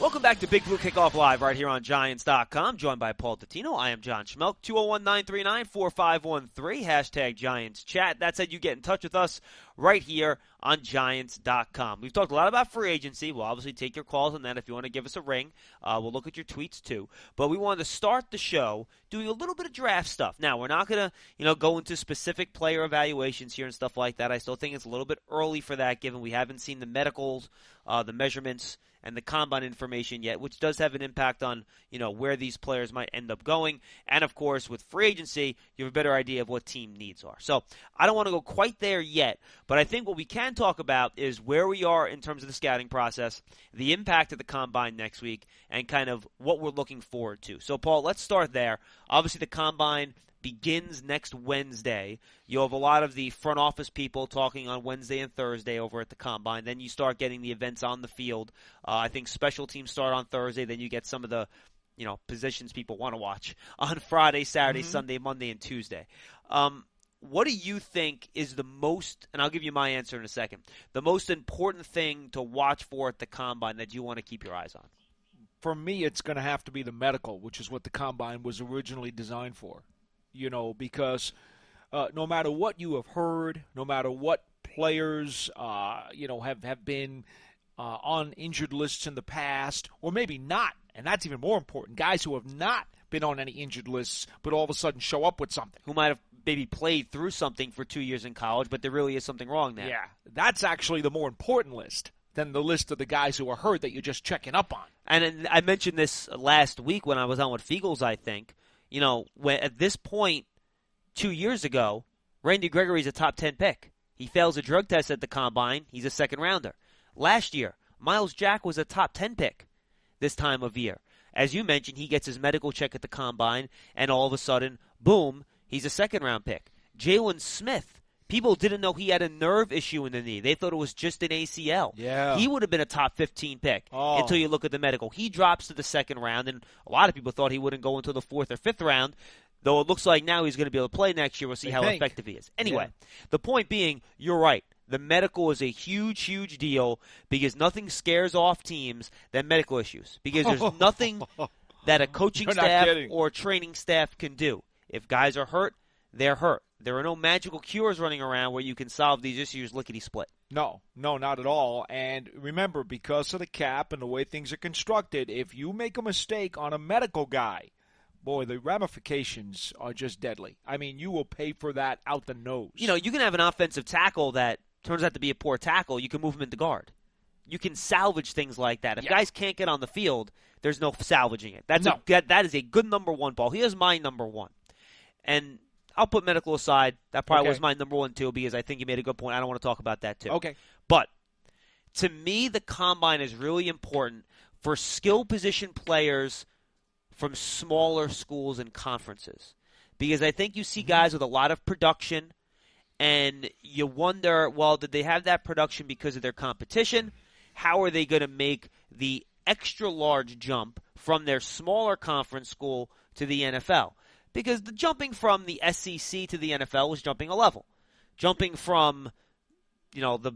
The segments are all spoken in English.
Welcome back to Big Blue Kickoff Live right here on Giants.com. Joined by Paul Dottino. I am John Schmelk. 201-939-4513. Hashtag Giants Chat. That said, you get in touch with us right here on Giants.com. We've talked a lot about free agency. We'll obviously take your calls on that if you want to give us a ring. We'll look at your tweets too. But we wanted to start the show doing a little bit of draft stuff. Now, we're not going to go into specific player evaluations here and stuff like that. I still think it's a little bit early for that given we haven't seen the medicals, the measurements, and the combine information yet, which does have an impact on, where these players might end up going. And, of course, with free agency, you have a better idea of what team needs are. So I don't want to go quite there yet, but I think what we can talk about is where we are in terms of the scouting process, the impact of the combine next week, and kind of what we're looking forward to. So, Paul, let's start there. Obviously, the combine begins next Wednesday. You'll have a lot of the front office people talking on Wednesday and Thursday over at the Combine. Then you start getting the events on the field. I think special teams start on Thursday. Then you get some of the, positions people want to watch on Friday, Saturday, Sunday, Monday, and Tuesday. What do you think is the most, and I'll give you my answer in a second, the most important thing to watch for at the Combine that you want to keep your eyes on? For me, it's going to have to be the medical, which is what the Combine was originally designed for. Because no matter what you have heard, no matter what players, have been on injured lists in the past, or maybe not, and that's even more important, guys who have not been on any injured lists but all of a sudden show up with something. Who might have maybe played through something for 2 years in college, but there really is something wrong there. Yeah, that's actually the more important list than the list of the guys who are hurt that you're just checking up on. And I mentioned this last week when I was on with Fiegels, I think. At this point, 2 years ago, Randy Gregory's a top 10 pick. He fails a drug test at the Combine. He's a second rounder. Last year, Miles Jack was a top 10 pick this time of year. As you mentioned, he gets his medical check at the Combine, and all of a sudden, boom, he's a second round pick. Jalen Smith, people didn't know he had a nerve issue in the knee. They thought it was just an ACL. Yeah. He would have been a top 15 pick until you look at the medical. He drops to the second round, and a lot of people thought he wouldn't go until the fourth or fifth round, though it looks like now he's going to be able to play next year. We'll see how effective he is. Anyway, The point being, you're right. The medical is a huge, huge deal because nothing scares off teams than medical issues because there's nothing that a coaching staff or training staff can do. If guys are hurt, they're hurt. There are no magical cures running around where you can solve these issues lickety-split. No, not at all. And remember, because of the cap and the way things are constructed, if you make a mistake on a medical guy, boy, the ramifications are just deadly. I mean, you will pay for that out the nose. You can have an offensive tackle that turns out to be a poor tackle. You can move him into guard. You can salvage things like that. If guys can't get on the field, there's no salvaging it. That is a good number one, Paul. He is my number one. And I'll put medical aside. That probably was my number one, too, because I think you made a good point. I don't want to talk about that, too. Okay. But to me, the Combine is really important for skill position players from smaller schools and conferences. Because I think you see guys with a lot of production, and you wonder, well, did they have that production because of their competition? How are they going to make the extra large jump from their smaller conference school to the NFL? Because the jumping from the SEC to the NFL was jumping a level. Jumping from, the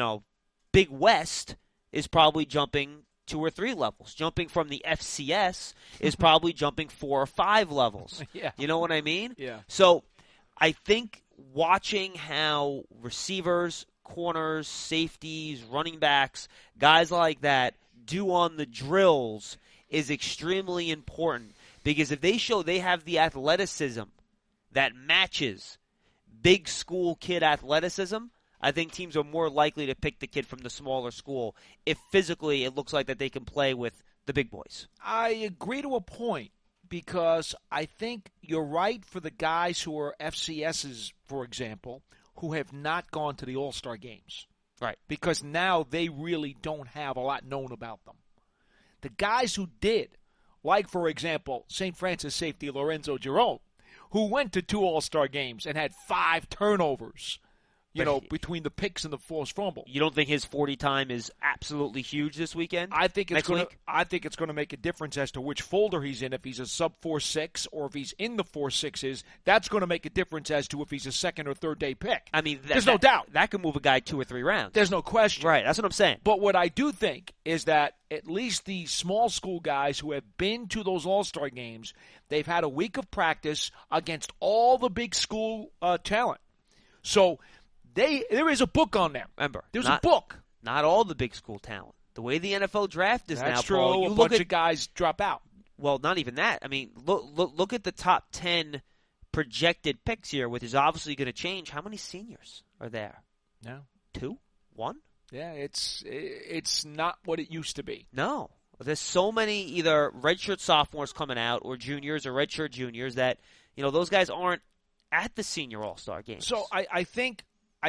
Big West is probably jumping 2 or 3 levels. Jumping from the FCS is probably jumping 4 or 5 levels. Yeah. You know what I mean? Yeah. So I think watching how receivers, corners, safeties, running backs, guys like that do on the drills is extremely important. Because if they show they have the athleticism that matches big school kid athleticism, I think teams are more likely to pick the kid from the smaller school if physically it looks like that they can play with the big boys. I agree to a point because I think you're right for the guys who are FCSs, for example, who have not gone to the All-Star games. Right. Because now they really don't have a lot known about them. The guys who did, like, for example, St. Francis safety Lorenzo Jerome, who went to 2 All-Star games and had 5 turnovers, between the picks and the forced fumble. You don't think his 40 time is absolutely huge this weekend? I think it's going to make a difference as to which folder he's in. If he's a sub 4.6 or if he's in the 4.6s, that's going to make a difference as to if he's a second or third day pick. I mean, there's no doubt that could move a guy 2 or 3 rounds. There's no question. Right, that's what I'm saying. But what I do think is that at least the small school guys who have been to those All-Star games, they've had a week of practice against all the big school talent. So there is a book on them. Remember, there's a book. Not all the big school talent. The way the NFL draft is That's now, true. Paul, a bunch of guys drop out. Well, not even that. I mean, look at the top 10 projected picks here, which is obviously going to change. How many seniors are there? No. 2? 1? Yeah, it's not what it used to be. No. There's so many either redshirt sophomores coming out or juniors or redshirt juniors that, those guys aren't at the senior All-Star game. So I think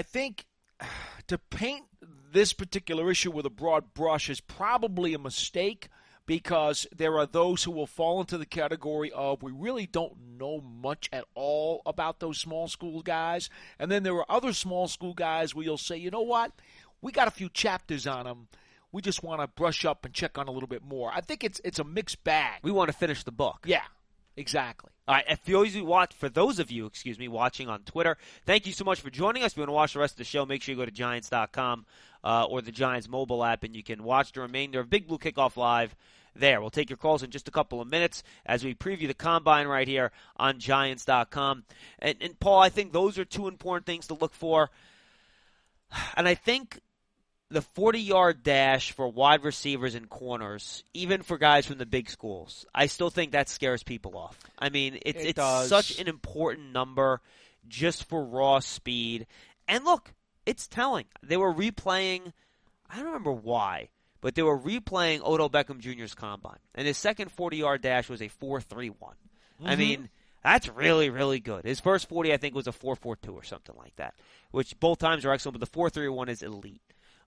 to paint this particular issue with a broad brush is probably a mistake because there are those who will fall into the category of we really don't know much at all about those small school guys. And then there are other small school guys where you'll say, you know what, we got a few chapters on them. We just want to brush up and check on a little bit more. I think it's a mixed bag. We want to finish the book. Yeah, exactly. All right, for those of you, watching on Twitter, thank you so much for joining us. If you want to watch the rest of the show, make sure you go to Giants.com or the Giants mobile app, and you can watch the remainder of Big Blue Kickoff Live there. We'll take your calls in just a couple of minutes as we preview the Combine right here on Giants.com. And Paul, I think those are 2 important things to look for. And I think the 40-yard dash for wide receivers and corners, even for guys from the big schools, I still think that scares people off. I mean, it's such an important number just for raw speed. And look, it's telling. They were replaying, I don't remember why, but they were replaying Odell Beckham Jr.'s combine. And his second 40-yard dash was a 4.31. I mean, that's really, really good. His first 40, I think, was a 4.42 or something like that, which both times are excellent, but the 4.31 is elite.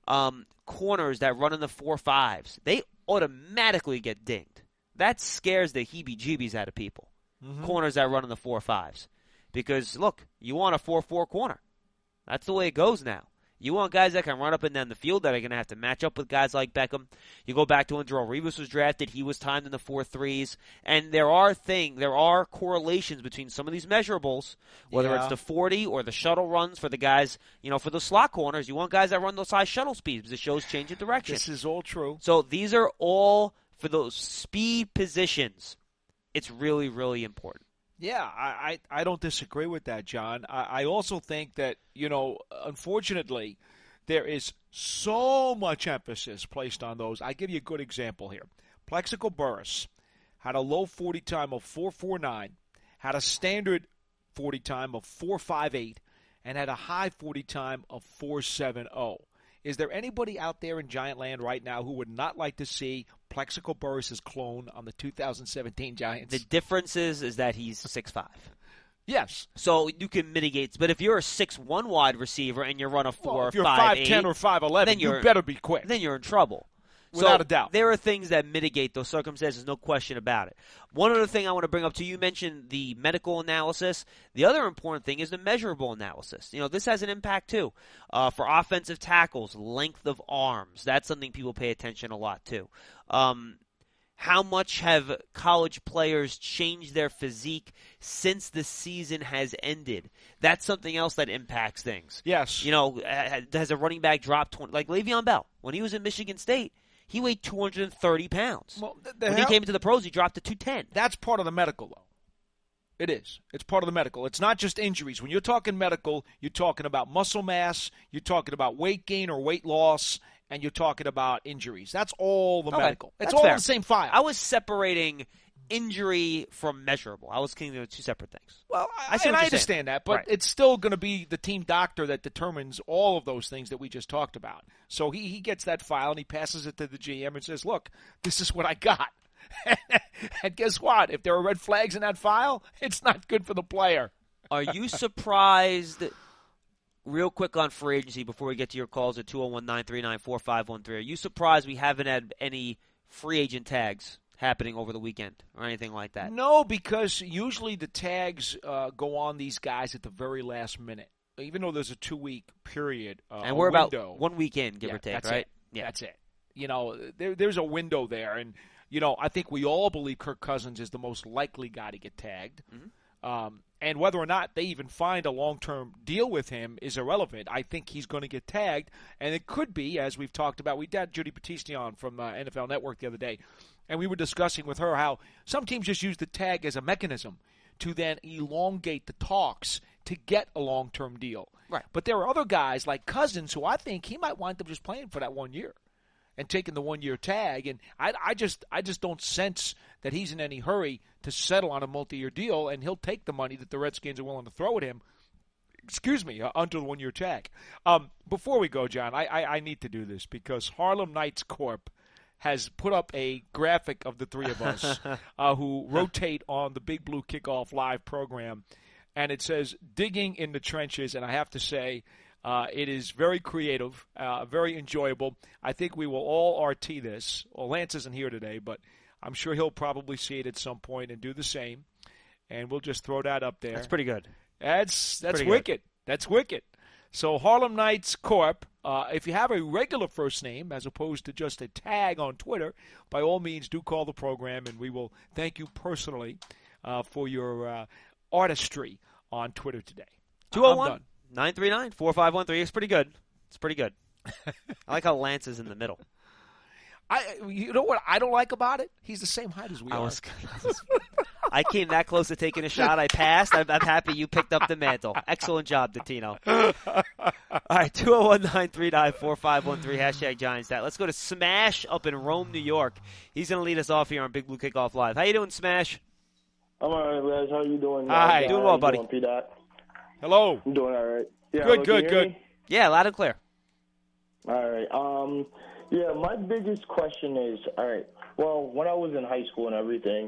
Corners that run in the 4.5s, they automatically get dinged. That scares the heebie-jeebies out of people. Corners that run in the 4.5s. Because, look, you want a 4.4 corner. That's the way it goes now. You want guys that can run up and down the field that are going to have to match up with guys like Beckham. You go back to when Darrelle Revis was drafted. He was timed in the 4.3s. And there are correlations between some of these measurables, whether it's the 40 or the shuttle runs for the guys, for the slot corners. You want guys that run those high shuttle speeds because it shows change of direction. This is all true. So these are all for those speed positions. It's really, really important. Yeah, I don't disagree with that, John. I also think that, unfortunately, there is so much emphasis placed on those. I give you a good example here. Plexico Burress had a low 40 time of 4.49, had a standard 40 time of 4.58, and had a high 40 time of 4.70. Is there anybody out there in Giant Land right now who would not like to see Plexico Burress's clone on the 2017 Giants? The difference is that he's 6'5". Yes. So you can mitigate. But if you're a 6'1" wide receiver and you run a 4.5'8", if you're 5'10" or 5'11", then you better be quick. Then you're in trouble. Without a doubt. There are things that mitigate those circumstances, no question about it. One other thing I want to bring up to you, mentioned the medical analysis. The other important thing is the measurable analysis. This has an impact too. For offensive tackles, length of arms. That's something people pay attention a lot to. How much have college players changed their physique since the season has ended? That's something else that impacts things. Yes. Has a running back dropped 20? Like Le'Veon Bell, when he was in Michigan State, he weighed 230 pounds. Well, when he came into the pros, he dropped to 210. That's part of the medical, though. It is. It's part of the medical. It's not just injuries. When you're talking medical, you're talking about muscle mass, you're talking about weight gain or weight loss, and you're talking about injuries. That's all the medical. It's all in the same file. I was separating injury from measurable. I was thinking of 2 separate things. Well, I understand that, but it's still going to be the team doctor that determines all of those things that we just talked about. So he gets that file and he passes it to the GM and says, look, this is what I got. And guess what? If there are red flags in that file, it's not good for the player. Are you surprised, real quick on free agency before we get to your calls at 201-939-4513, are you surprised we haven't had any free agent tags happening over the weekend or anything like that? No, because usually the tags go on these guys at the very last minute. even though there's a 2-week period, and we're about 1 week in, give or take, that's right? It. Yeah, that's it. There's a window there, and I think we all believe Kirk Cousins is the most likely guy to get tagged. Mm-hmm. And whether or not they even find a long-term deal with him is irrelevant. I think he's going to get tagged, and it could be, as we've talked about. We had Judy Battisti on from NFL Network the other day, and we were discussing with her how some teams just use the tag as a mechanism to then elongate the talks to get a long-term deal. Right. But there are other guys like Cousins who I think he might wind up just playing for that 1 year and taking the 1 year tag. And I just don't sense that he's in any hurry to settle on a multi-year deal, and he'll take the money that the Redskins are willing to throw at him. Under the 1 year tag. Before we go, John, I need to do this because Harlem Nights Corp has put up a graphic of the three of us who rotate on the Big Blue Kickoff Live program, and it says "Digging in the Trenches," and I have to say it is very creative, very enjoyable. I think we will all RT this. Well, Lance isn't here today, but I'm sure he'll probably see it at some point and do the same, and we'll just throw that up there. That's pretty good. That's pretty wicked. Good. That's wicked. So Harlem Nights Corp, if you have a regular first name as opposed to just a tag on Twitter, by all means do call the program, and we will thank you personally for your artistry on Twitter today. 201-939-4513. It's pretty good. It's pretty good. I like how Lance is in the middle. You know what I don't like about it? He's the same height as we are. I came that close to taking a shot. I passed. I'm happy you picked up the mantle. Excellent job, Dottino. All right, 201-939-4513, hashtag GiantsStat. Let's go to Smash up in Rome, New York. He's going to lead us off here on Big Blue Kickoff Live. How you doing, Smash? I'm all right, Les. How you doing? Hi. Doing well, buddy. Hello. I'm doing all right. Yeah, Good. Yeah, loud and clear. All right. Yeah, my biggest question is, all right, well, when I was in high school and everything,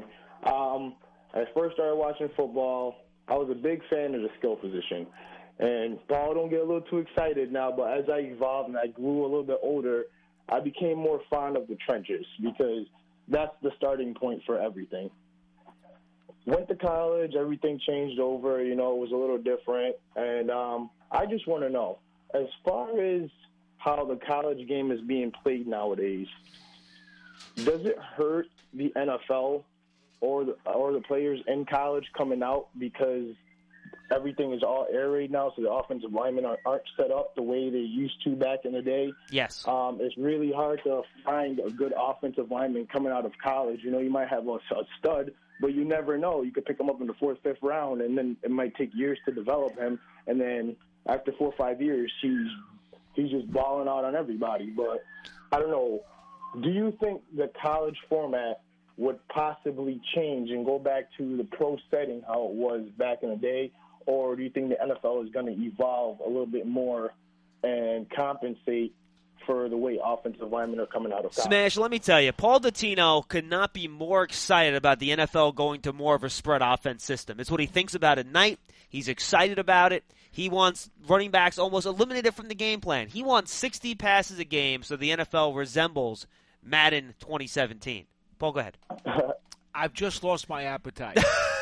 I first started watching football. I was a big fan of the skill position. And Paul, don't get a little too excited now, but as I evolved and I grew a little bit older, I became more fond of the trenches because that's the starting point for everything. Went to college, everything changed over, it was a little different. And I just want to know, as far as how the college game is being played nowadays, does it hurt the NFL or the players in college coming out because everything is all air raid now, so the offensive linemen aren't set up the way they used to back in the day? Yes. It's really hard to find a good offensive lineman coming out of college. You might have a stud, but you never know. You could pick him up in the 4th, 5th round, and then it might take years to develop him. And then after 4 or 5 years, he's just balling out on everybody. But I don't know. Do you think the college format would possibly change and go back to the pro setting how it was back in the day? Or do you think the NFL is going to evolve a little bit more and compensate for the way offensive linemen are coming out of college? Smash, let me tell you, Paul Dottino could not be more excited about the NFL going to more of a spread offense system. It's what he thinks about at night. He's excited about it. He wants running backs almost eliminated from the game plan. He wants 60 passes a game so the NFL resembles Madden 2017. Paul, go ahead. I've just lost my appetite.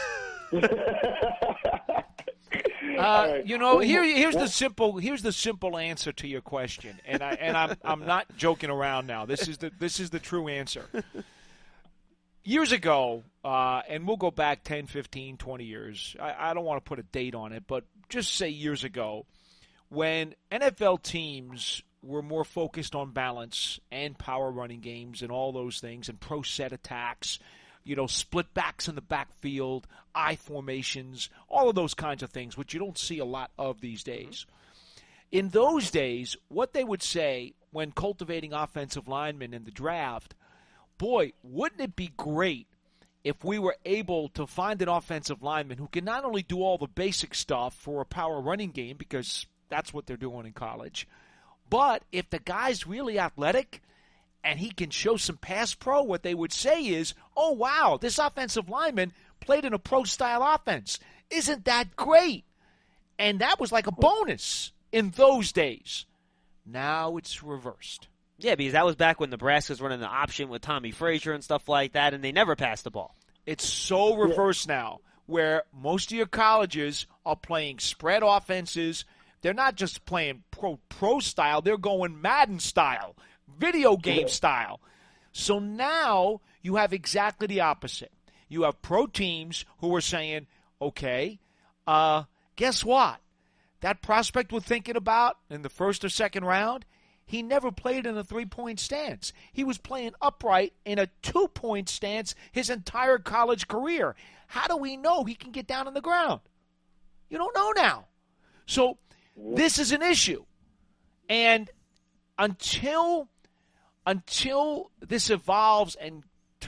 Here's the simple answer to your question, and I'm not joking around now. This is the true answer. Years ago, and we'll go back 10, 15, 20 years. I don't want to put a date on it, but just say years ago, when NFL teams were more focused on balance and power running games and all those things and pro set attacks, split backs in the backfield, I formations, all of those kinds of things, which you don't see a lot of these days. In those days, what they would say when cultivating offensive linemen in the draft, boy, wouldn't it be great if we were able to find an offensive lineman who can not only do all the basic stuff for a power running game, because that's what they're doing in college, but if the guy's really athletic and he can show some pass pro, what they would say is, oh, wow, this offensive lineman played in a pro-style offense. Isn't that great? And that was like a bonus in those days. Now it's reversed. Yeah, because that was back when Nebraska's running the option with Tommy Frazier and stuff like that, and they never passed the ball. It's so reversed now, where most of your colleges are playing spread offenses. They're not just playing pro style. They're going Madden style, video game style. So now you have exactly the opposite. You have pro teams who are saying, okay, guess what? That prospect we're thinking about in the first or second round, he never played in a three-point stance. He was playing upright in a two-point stance his entire college career. How do we know he can get down on the ground? You don't know now. So this is an issue. And until this evolves and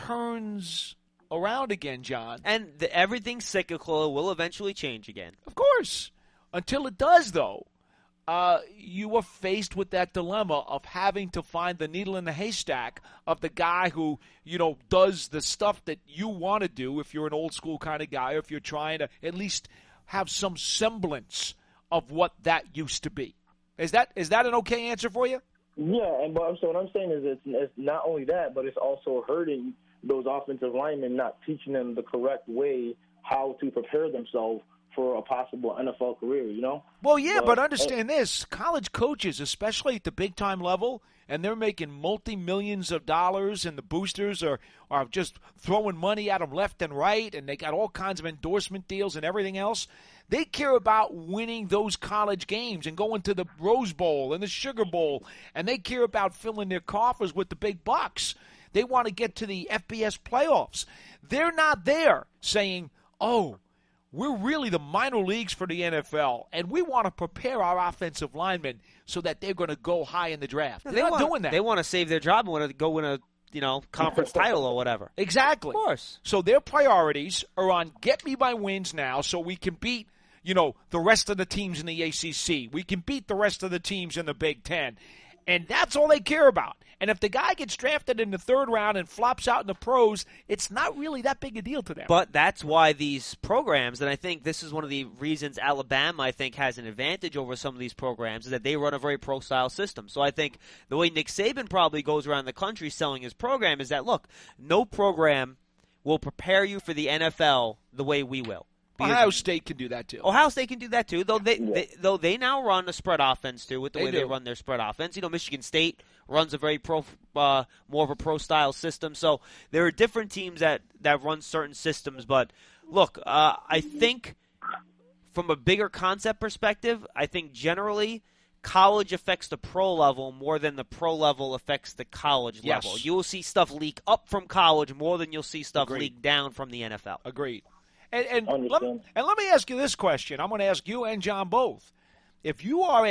turns around again, John. And everything's cyclical. It will eventually change again. Of course. Until it does, though, you are faced with that dilemma of having to find the needle in the haystack of the guy who, does the stuff that you want to do if you're an old school kind of guy, or if you're trying to at least have some semblance of what that used to be. Is that an okay answer for you? Yeah, so what I'm saying is it's not only that, but it's also hurting those offensive linemen, not teaching them the correct way how to prepare themselves for a possible NFL career, Well, yeah, but understand this. College coaches, especially at the big-time level, and they're making multi-millions of dollars, and the boosters are just throwing money at them left and right, and they got all kinds of endorsement deals and everything else. They care about winning those college games and going to the Rose Bowl and the Sugar Bowl, and they care about filling their coffers with the big bucks. They want to get to the FBS playoffs. They're not there saying, oh, we're really the minor leagues for the NFL, and we want to prepare our offensive linemen so that they're going to go high in the draft. They're not doing that. They want to save their job and want to go win a conference title or whatever. Exactly. Of course. So their priorities are on get me my wins now so we can beat, the rest of the teams in the ACC. We can beat the rest of the teams in the Big Ten. And that's all they care about. And if the guy gets drafted in the third round and flops out in the pros, it's not really that big a deal to them. But that's why these programs, and I think this is one of the reasons Alabama, I think, has an advantage over some of these programs, is that they run a very pro-style system. So I think the way Nick Saban probably goes around the country selling his program is that, look, no program will prepare you for the NFL the way we will. Ohio State can do that too. Ohio State can do that too, though they now run a spread offense too with the way they run their spread offense. Michigan State runs a very more of a pro style system. So there are different teams that run certain systems. But look, I think from a bigger concept perspective, I think generally college affects the pro level more than the pro level affects the college level. You will see stuff leak up from college more than you'll see stuff leak down from the NFL. Agreed. And let me ask you this question. I'm going to ask you and John both. If you are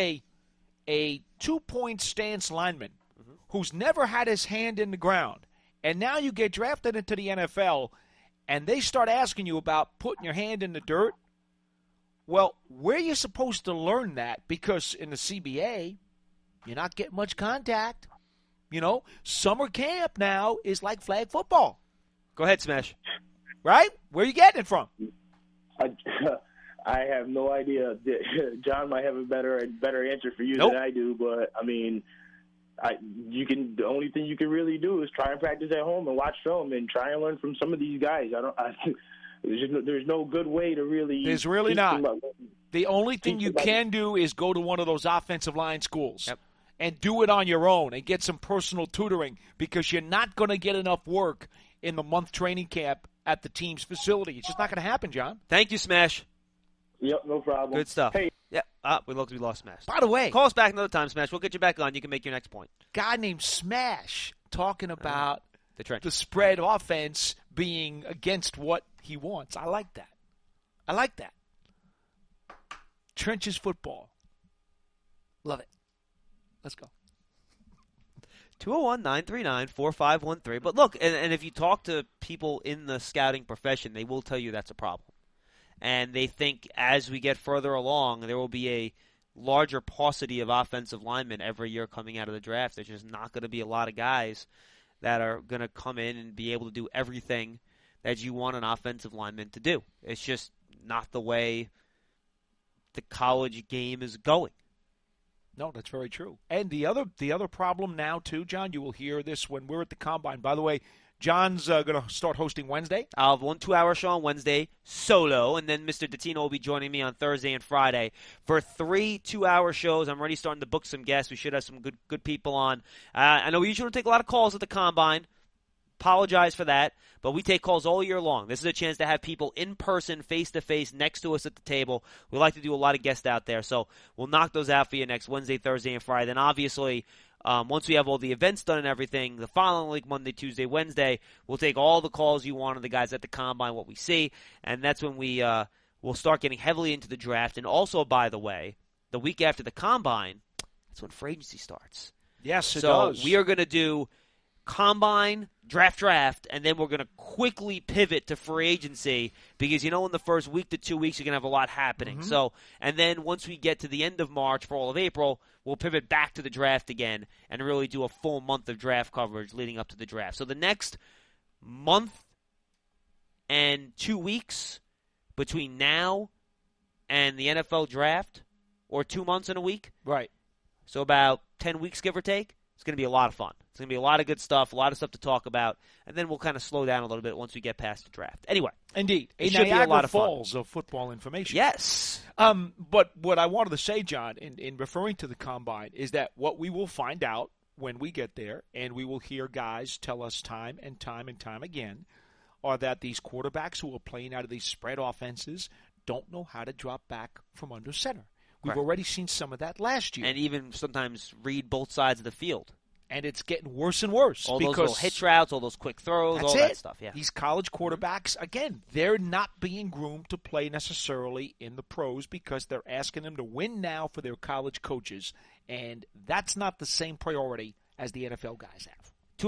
a two-point stance lineman who's never had his hand in the ground, and now you get drafted into the NFL, and they start asking you about putting your hand in the dirt, well, where are you supposed to learn that? Because in the CBA, you're not getting much contact. Summer camp now is like flag football. Go ahead, Smash. Right? Where are you getting it from? I have no idea. John might have a better answer for you than I do, but I mean, the only thing you can really do is try and practice at home and watch film and try and learn from some of these guys. There's no good way to really. There's really not. The only thing you can do is go to one of those offensive line schools. Yep. And do it on your own and get some personal tutoring because you're not going to get enough work in the month training camp at the team's facility. It's just not going to happen, John. Thank you, Smash. Yep, no problem. Good stuff. Hey. Yeah, we lost Smash. By the way. Call us back another time, Smash. We'll get you back on. You can make your next point. Guy named Smash talking about the spread offense being against what he wants. I like that. Trenches football. Love it. Let's go. 201-939-4513. But look, and if you talk to people in the scouting profession, they will tell you that's a problem. And they think as we get further along, there will be a larger paucity of offensive linemen every year coming out of the draft. There's just not going to be a lot of guys that are going to come in and be able to do everything that you want an offensive lineman to do. It's just not the way the college game is going. No, that's very true. And the other problem now, too, John, you will hear this when we're at the Combine. By the way, John's going to start hosting Wednesday. I'll have 1 2-hour show on Wednesday, solo, and then Mr. Dottino will be joining me on Thursday and Friday for 3 2-hour shows. I'm already starting to book some guests. We should have some good people on. I know we usually take a lot of calls at the Combine. Apologize for that, but we take calls all year long. This is a chance to have people in person, face-to-face, next to us at the table. We like to do a lot of guests out there, so we'll knock those out for you next Wednesday, Thursday, and Friday. Then obviously, once we have all the events done and everything, the following week, Monday, Tuesday, Wednesday, we'll take all the calls you want on the guys at the Combine, what we see, and that's when we'll start getting heavily into the draft. And also, by the way, the week after the Combine, that's when free agency starts. Yes, it So does. we are going to do Combine, draft, and then we're going to quickly pivot to free agency because, in the first week to 2 weeks, you're going to have a lot happening. Mm-hmm. So, and then once we get to the end of March for all of April, we'll pivot back to the draft again and really do a full month of draft coverage leading up to the draft. So the next month and 2 weeks between now and the NFL draft, or 2 months and a week, right. So about 10 weeks, give or take, it's going to be a lot of fun. It's going to be a lot of good stuff, a lot of stuff to talk about, and then we'll kind of slow down a little bit once we get past the draft. Anyway. Indeed. It should be a lot of fun. Falls of football information. Yes. But what I wanted to say, John, in referring to the Combine, is that what we will find out when we get there, and we will hear guys tell us time and time and time again, are that these quarterbacks who are playing out of these spread offenses don't know how to drop back from under center. We've already seen some of that last year. And even sometimes read both sides of the field. And it's getting worse and worse. All because those little hitch routes, all those quick throws, that's all that stuff. Yeah. These college quarterbacks, again, they're not being groomed to play necessarily in the pros because they're asking them to win now for their college coaches. And that's not the same priority as the NFL guys have.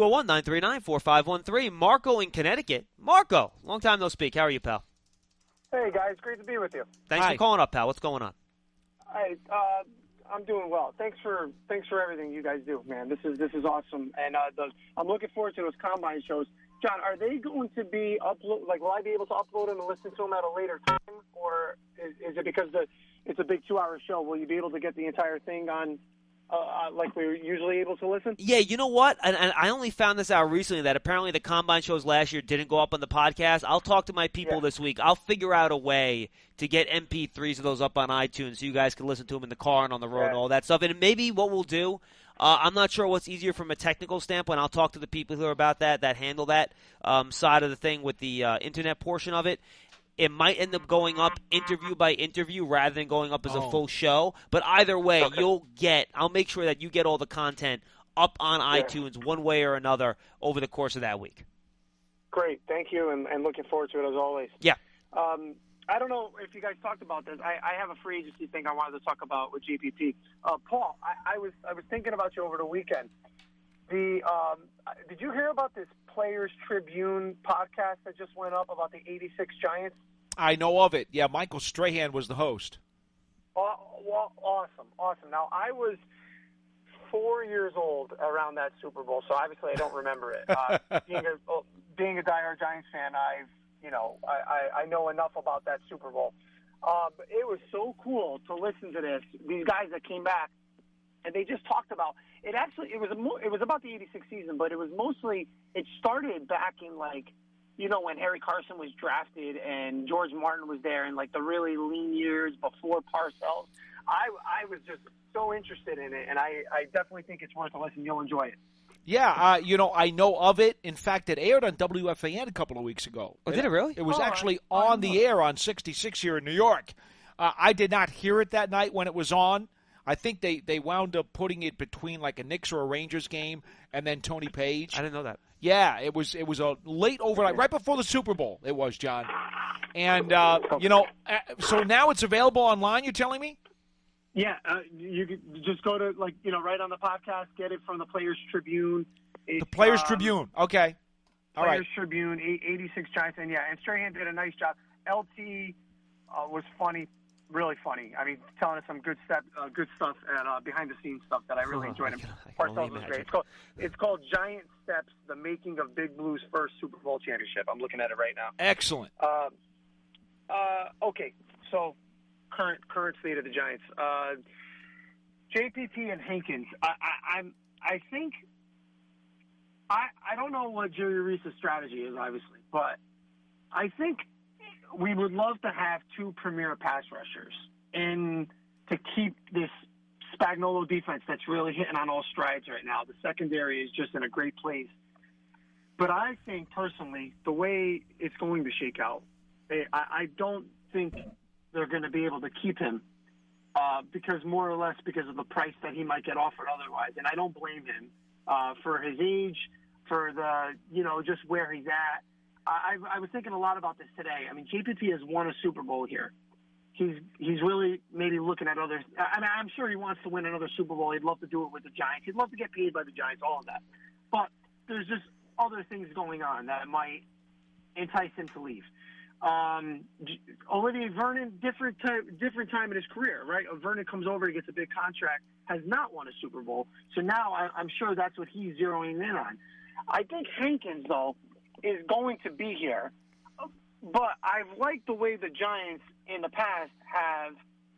201-939-4513. Marco in Connecticut. Marco, long time no speak. How are you, pal? Hey, guys. Great to be with you. Thanks for calling up, pal. What's going on? Hi, I'm doing well. Thanks for everything you guys do, man. This is awesome, and I'm looking forward to those Combine shows. John, are they going to be upload? Like, will I be able to upload them and listen to them at a later time, or is it because it's a big 2-hour show? Will you be able to get the entire thing on? Like we're usually able to listen? Yeah, you know what? And I only found this out recently that apparently the Combine shows last year didn't go up on the podcast. I'll talk to my people this week. I'll figure out a way to get MP3s of those up on iTunes so you guys can listen to them in the car and on the road and all that stuff. And maybe what we'll do, I'm not sure what's easier from a technical standpoint. I'll talk to the people who are about that handle that side of the thing with the internet portion of it. It might end up going up interview by interview rather than going up as a full show. But either way, I'll make sure that you get all the content up on iTunes one way or another over the course of that week. Great. Thank you, and looking forward to it as always. Yeah. I don't know if you guys talked about this. I have a free agency thing I wanted to talk about with JPP. Paul, I was thinking about you over the weekend. Did you hear about this Players Tribune podcast that just went up about the 86 Giants? I know of it. Yeah, Michael Strahan was the host. Well, awesome. Now, I was 4 years old around that Super Bowl, so obviously I don't remember it. Being a diehard Giants fan, I know enough about that Super Bowl. But it was so cool to listen to this. These guys that came back, and they just talked about it. Actually, it was about the 86 season, but it started back in when Harry Carson was drafted and George Martin was there, and the really lean years before Parcells. I was just so interested in it, and I definitely think it's worth a listen. You'll enjoy it. Yeah, I know of it. In fact, it aired on WFAN a couple of weeks ago. Oh, did it really? It was actually on the air on 66 here in New York. I did not hear it that night when it was on. I think they wound up putting it between a Knicks or a Rangers game and then Tony Page. I didn't know that. Yeah, it was a late overnight, right before the Super Bowl. It was, John. And so now it's available online. You're telling me? Yeah, you could just go to right on the podcast, get it from the Players Tribune. The Players Tribune. Okay. All right. Players Tribune, 86 Giants, and Strahan did a nice job. LT was funny. Really funny. I mean, telling us some good stuff and behind-the-scenes stuff that I really enjoyed. Parcells was great. It's called Giant Steps: The Making of Big Blue's First Super Bowl Championship. I'm looking at it right now. Excellent. Okay, so current state of the Giants. JPP and Hankins. I think I don't know what Jerry Reese's strategy is, obviously, but I think we would love to have two premier pass rushers and to keep this Spagnuolo defense that's really hitting on all strides right now. The secondary is just in a great place. But I think, personally, the way it's going to shake out, I don't think they're going to be able to keep him because more or less because of the price that he might get offered otherwise. And I don't blame him for his age, for the, just where he's at. I was thinking a lot about this today. I mean, JPP has won a Super Bowl here. He's really maybe looking at others. I mean, I'm sure he wants to win another Super Bowl. He'd love to do it with the Giants. He'd love to get paid by the Giants, all of that. But there's just other things going on that might entice him to leave. Olivier Vernon, different time in his career, right? Vernon comes over, he gets a big contract, has not won a Super Bowl. So now I'm sure that's what he's zeroing in on. I think Hankins, though, is going to be here. But I've liked the way the Giants in the past have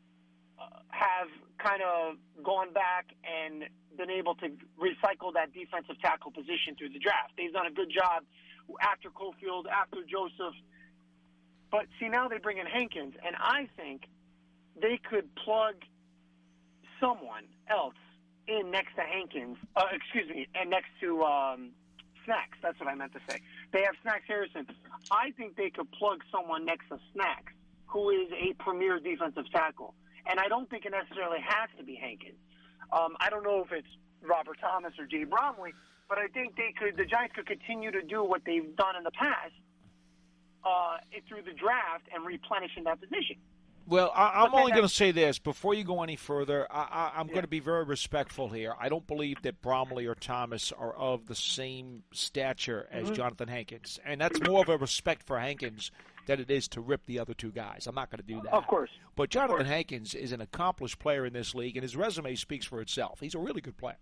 kind of gone back and been able to recycle that defensive tackle position through the draft. They've done a good job after Cofield, after Joseph. But see, now they bring in Hankins, and I think they could plug someone else in next to Hankins. And next to Snacks. That's what I meant to say. They have Snacks Harrison. I think they could plug someone next to Snacks, who is a premier defensive tackle. And I don't think it necessarily has to be Hankins. I don't know if it's Robert Thomas or Jay Bromley, but I think the Giants could continue to do what they've done in the past through the draft and replenishing that position. Well, I'm only going to say this. Before you go any further, I'm going to be very respectful here. I don't believe that Bromley or Thomas are of the same stature as Jonathan Hankins. And that's more of a respect for Hankins than it is to rip the other two guys. I'm not going to do that. Of course. But Jonathan Hankins is an accomplished player in this league, and his resume speaks for itself. He's a really good player.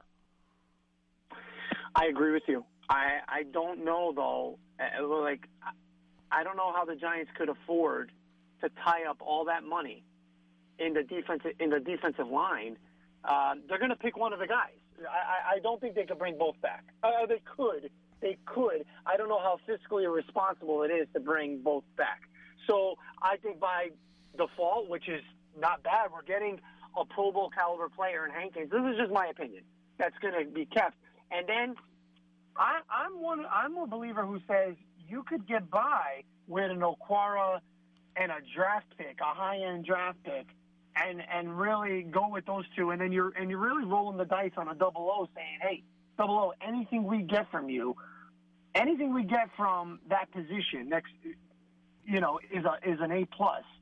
I agree with you. I don't know, though. I don't know how the Giants could afford to tie up all that money in the defensive line. They're going to pick one of the guys. I don't think they could bring both back. They could. I don't know how fiscally irresponsible it is to bring both back. So I think by default, which is not bad, we're getting a Pro Bowl caliber player in Hankins. This is just my opinion. That's going to be kept. And then I'm a believer who says you could get by with an Okwara and a draft pick, a high-end draft pick, and really go with those two, and then you're really rolling the dice on a 00, saying, hey, 00, anything we get from you, anything we get from that position next, is an A+.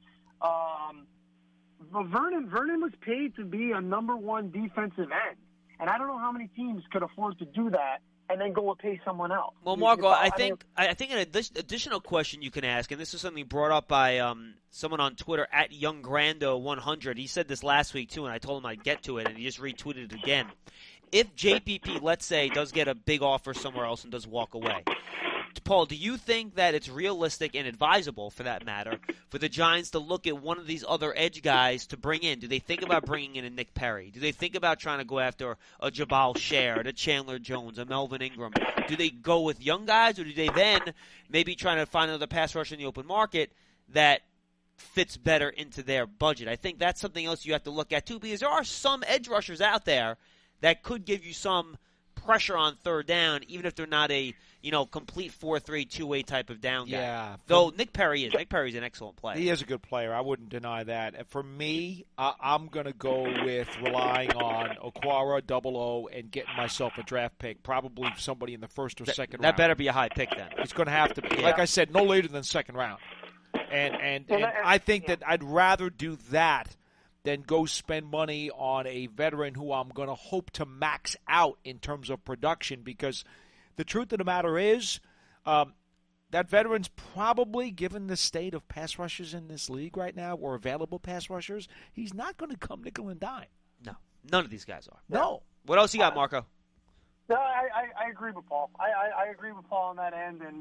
But Vernon was paid to be a number one defensive end, and I don't know how many teams could afford to do that and then go and pay someone else. Well, Marco, I think an additional question you can ask, and this is something brought up by someone on Twitter at YoungGrando100. He said this last week too, and I told him I'd get to it, and he just retweeted it again. If JPP, let's say, does get a big offer somewhere else and does walk away, Paul, do you think that it's realistic and advisable, for that matter, for the Giants to look at one of these other edge guys to bring in? Do they think about bringing in a Nick Perry? Do they think about trying to go after a Jabal Sher, a Chandler Jones, a Melvin Ingram? Do they go with young guys, or do they then maybe try to find another pass rusher in the open market that fits better into their budget? I think that's something else you have to look at, too, because there are some edge rushers out there that could give you some pressure on third down, even if they're not a complete 4-3, 2-way type of down guy. Yeah. Though Nick Perry's an excellent player. He is a good player. I wouldn't deny that. And for me, I'm going to go with relying on Okwara, 00, and getting myself a draft pick, probably somebody in the first or second round. That better be a high pick then. It's going to have to be. Yeah. Like I said, no later than second round. And I think that I'd rather do that than go spend money on a veteran who I'm going to hope to max out in terms of production, because the truth of the matter is that veteran's probably, given the state of pass rushers in this league right now, or available pass rushers, he's not going to come nickel and dime. No, none of these guys are. No. What else you got, Marco? No, I agree with Paul. I agree with Paul on that end, and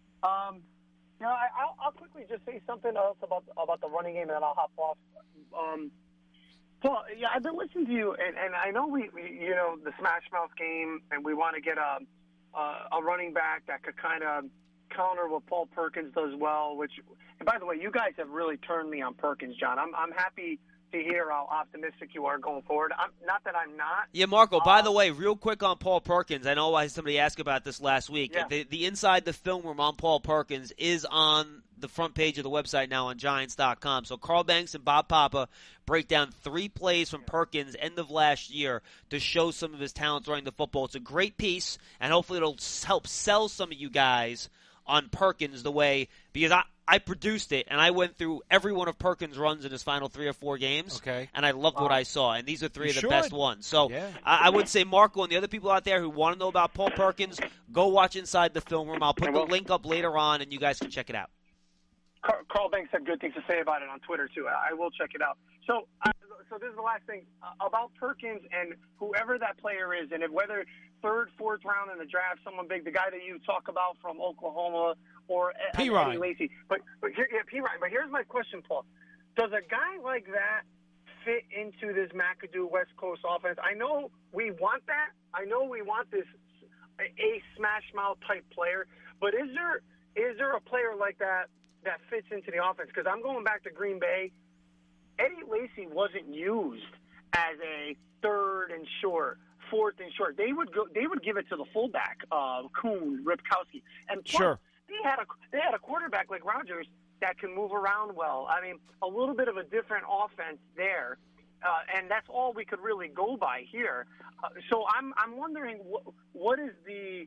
I'll quickly just say something else about the running game, and then I'll hop off. Paul, I've been listening to you, and I know we the Smash Mouth game, and we want to get a running back that could kind of counter what Paul Perkins does well. And by the way, you guys have really turned me on Perkins, John. I'm happy to hear how optimistic you are going forward. Not that I'm not. Yeah, Marco, by the way, real quick on Paul Perkins, I know somebody asked about this last week. Yeah. The Inside the Film Room on Paul Perkins is on the front page of the website now on Giants.com. So Carl Banks and Bob Papa break down 3 plays from Perkins end of last year to show some of his talents running the football. It's a great piece, and hopefully it'll help sell some of you guys on Perkins the way, because I produced it, and I went through every one of Perkins' runs in his final 3 or 4 games, and I loved what I saw, and these are 3 of the best ones. So I would say, Marco and the other people out there who want to know about Paul Perkins, go watch Inside the Film Room. I'll put the link up later on, and you guys can check it out. Carl Banks had good things to say about it on Twitter, too. I will check it out. So this is the last thing about Perkins and whoever that player is, and whether 3rd, 4th round in the draft, someone big, the guy that you talk about from Oklahoma or Eddie Lacy. But P-Ryan. But here's my question, Paul. Does a guy like that fit into this McAdoo West Coast offense? I know we want that. I know we want this ace smash mouth type player. But is there a player like that fits into the offense? Because I'm going back to Green Bay. Eddie Lacy wasn't used as a 3rd and short, 4th and short. They would give it to the fullback, Kuhn, Ripkowski, and plus, they had a quarterback like Rodgers that can move around well. I mean, a little bit of a different offense there, and that's all we could really go by here. So I'm wondering what is the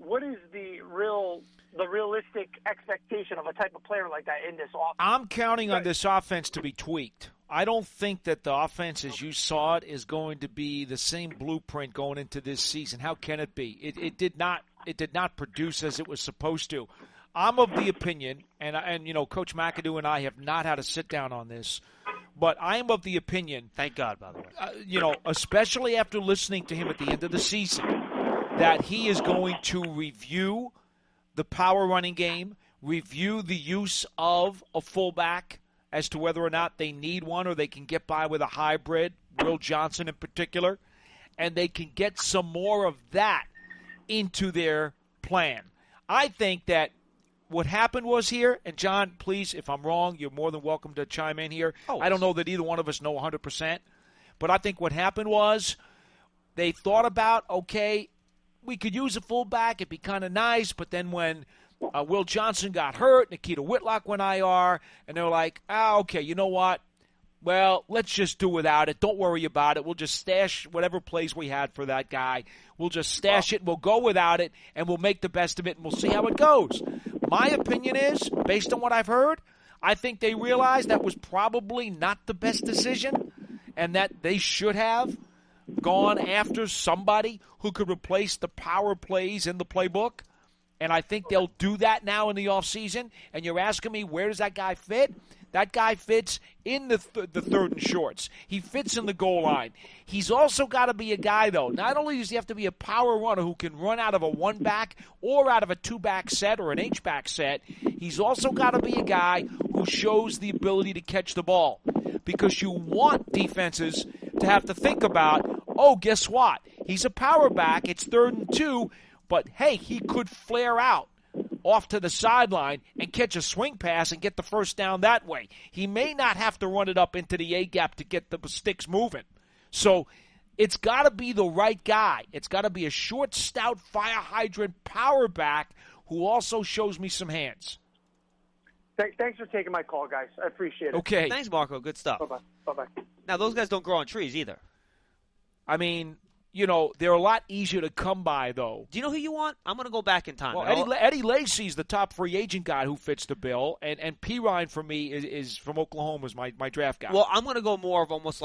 realistic expectation of a type of player like that in this offense? I'm counting on this offense to be tweaked. I don't think that the offense, as you saw it, is going to be the same blueprint going into this season. How can it be? It did not produce as it was supposed to. I'm of the opinion, and you know, Coach McAdoo and I have not had a sit down on this, but I am of the opinion. Thank God, by the way. You know, especially after listening to him at the end of the season, that he is going to review the power running game, review the use of a fullback as to whether or not they need one or they can get by with a hybrid, Will Johnson in particular, and they can get some more of that into their plan. I think that what happened was here, and John, please, if I'm wrong, you're more than welcome to chime in here. I don't know that either one of us know 100%, but I think what happened was they thought about, okay, we could use a fullback, it'd be kind of nice, but then when Will Johnson got hurt, Nikita Whitlock went IR, and they were like, okay, you know what? Well, let's just do without it. Don't worry about it. We'll just stash whatever plays we had for that guy. We'll just stash it, and we'll go without it, and we'll make the best of it, and we'll see how it goes. My opinion is, based on what I've heard, I think they realized that was probably not the best decision, and that they should have gone after somebody who could replace the power plays in the playbook. And I think they'll do that now in the offseason. And you're asking me, where does that guy fit? That guy fits in the 3rd and shorts. He fits in the goal line. He's also got to be a guy, though. Not only does he have to be a power runner who can run out of a 1-back or out of a 2-back set or an H-back set, he's also got to be a guy who shows the ability to catch the ball. Because you want defenses to have to think about, guess what? He's a power back. It's 3rd and 2. But, hey, he could flare out off to the sideline and catch a swing pass and get the first down that way. He may not have to run it up into the A-gap to get the sticks moving. So it's got to be the right guy. It's got to be a short, stout, fire hydrant power back who also shows me some hands. Thanks for taking my call, guys. I appreciate it. Okay. Thanks, Marco. Good stuff. Bye-bye. Now, those guys don't grow on trees either. I mean, you know, they're a lot easier to come by, though. Do you know who you want? I'm going to go back in time. Well, Eddie Lacy's the top free agent guy who fits the bill, and P-Ryan for me is from Oklahoma is my draft guy. Well, I'm going to go more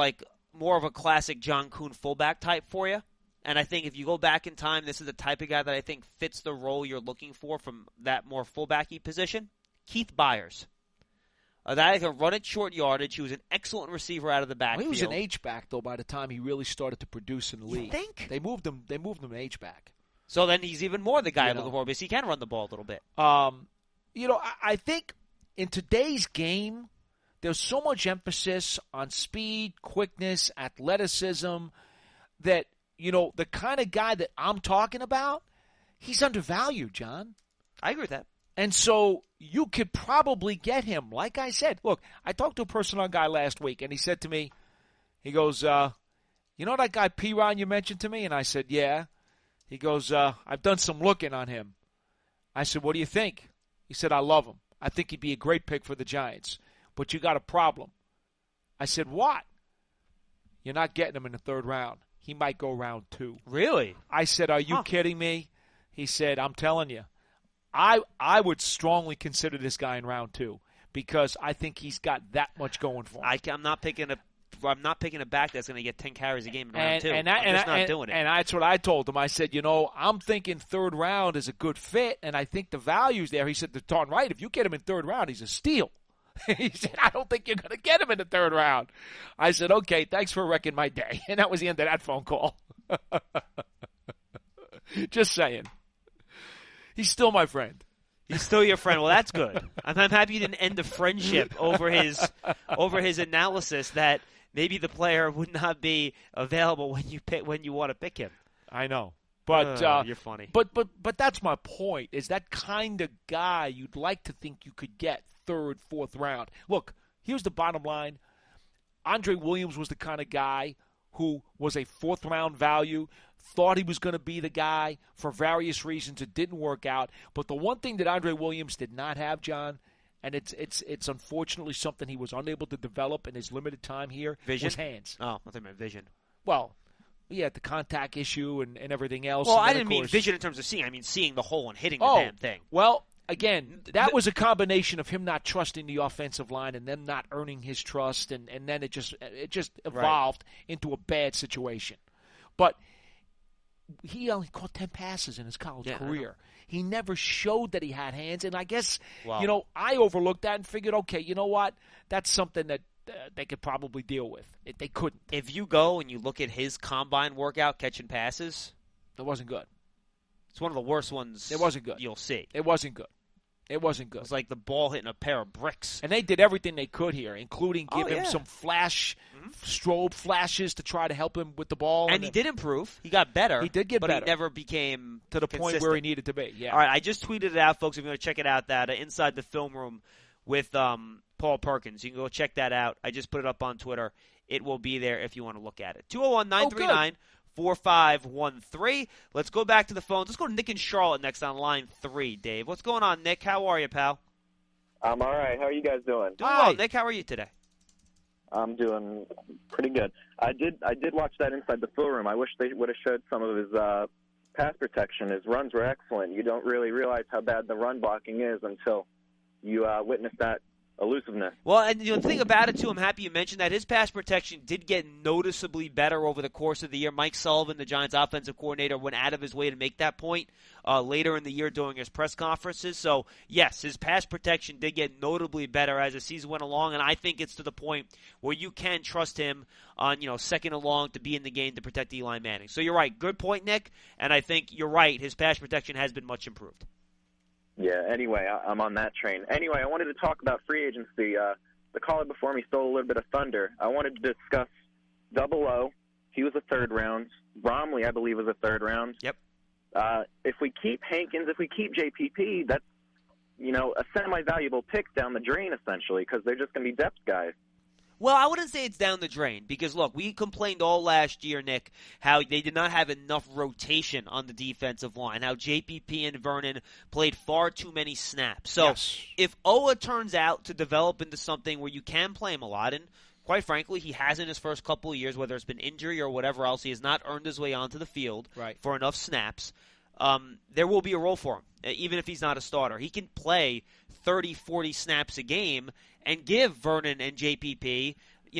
of a classic John Kuhn fullback type for you. And I think if you go back in time, this is the type of guy that I think fits the role you're looking for from that more fullbacky position. Keith Byers. That can run at short yardage. He was an excellent receiver out of the backfield. He was an H-back, though, by the time he really started to produce in the league. You think? They moved him to H-back. So then he's even more the guy I'm looking for because he can run the ball a little bit. You know, I think in today's game, there's so much emphasis on speed, quickness, athleticism that, you know, the kind of guy that I'm talking about he's undervalued, John. I agree with that. And so you could probably get him. Like I said, look, I talked to a personnel guy last week, and he said to me, he goes, you know that guy P-Ron you mentioned to me? And I said, yeah. He goes, I've done some looking on him. I said, what do you think? He said, I love him. I think he'd be a great pick for the Giants. But you got a problem. I said, what? You're not getting him in the third round. He might go round 2. Really? I said, are you kidding me? He said, I'm telling you. I would strongly consider this guy in round 2 because I think he's got that much going for him. I'm not picking a back that's going to get 10 carries a game in round 2. I'm just not doing it. And that's what I told him. I said, I'm thinking third round is a good fit, and I think the value's there. He said, they're darn right. If you get him in third round, he's a steal. He said, I don't think you're going to get him in the third round. I said, okay, thanks for wrecking my day. And that was the end of that phone call. Just saying. He's still my friend. He's still your friend. Well, that's good. I'm happy you didn't end a friendship over his analysis that maybe the player would not be available when you want to pick him. I know. But you're funny. But that's my point, is that kind of guy you'd like to think you could get third, fourth round. Look, here's the bottom line. Andre Williams was the kind of guy who was a fourth-round value, thought he was going to be the guy for various reasons. It didn't work out. But the one thing that Andre Williams did not have, John, and it's unfortunately something he was unable to develop in his limited time here, vision? Was hands. Oh, I think I meant vision. Well, yeah, the contact issue and everything else. Well, I didn't mean vision in terms of seeing. I mean seeing the hole and hitting the damn thing. Well, again, that was a combination of him not trusting the offensive line and them not earning his trust, and then it just evolved into a bad situation. But he only caught 10 passes in his college career. He never showed that he had hands, and I guess, I overlooked that and figured, okay, you know what? That's something that they could probably deal with. They couldn't. If you go and you look at his combine workout catching passes, it wasn't good. It's one of the worst ones. It wasn't good. You'll see. It wasn't good. It wasn't good. It was like the ball hitting a pair of bricks. And they did everything they could here, including give him some strobe flashes to try to help him with the ball. And he did improve. He got better. He did get better. But he never became to the consistent point where he needed to be. Yeah. All right, I just tweeted it out, folks. If you want to check it out, that Inside the Film Room with Paul Perkins. You can go check that out. I just put it up on Twitter. It will be there if you want to look at it. 201-939-4513. Let's go back to the phones. Let's go to Nick in Charlotte next on line 3, Dave. What's going on, Nick? How are you, pal? I'm all right. How are you guys doing? Doing well, Nick. How are you today? I'm doing pretty good. I did watch that Inside the Film Room. I wish they would have showed some of his pass protection. His runs were excellent. You don't really realize how bad the run blocking is until you witness that elusiveness. Well, and the thing about it, too, I'm happy you mentioned that his pass protection did get noticeably better over the course of the year. Mike Sullivan, the Giants' offensive coordinator, went out of his way to make that point later in the year during his press conferences. So, yes, his pass protection did get notably better as the season went along, and I think it's to the point where you can trust him on, second and long to be in the game to protect Eli Manning. So you're right. Good point, Nick, and I think you're right. His pass protection has been much improved. Yeah, anyway, I'm on that train. Anyway, I wanted to talk about free agency. The caller before me stole a little bit of thunder. I wanted to discuss Double O. He was a third round. Bromley, I believe, was a third round. Yep. If we keep Hankins, if we keep JPP, that's, a semi-valuable pick down the drain, essentially, because they're just going to be depth guys. Well, I wouldn't say it's down the drain because, look, we complained all last year, Nick, how they did not have enough rotation on the defensive line, how JPP and Vernon played far too many snaps. So if Oa turns out to develop into something where you can play him a lot, and quite frankly, he has in his first couple of years, whether it's been injury or whatever else, he has not earned his way onto the field for enough snaps. There will be a role for him, even if he's not a starter. He can play 30, 40 snaps a game and give Vernon and JPP,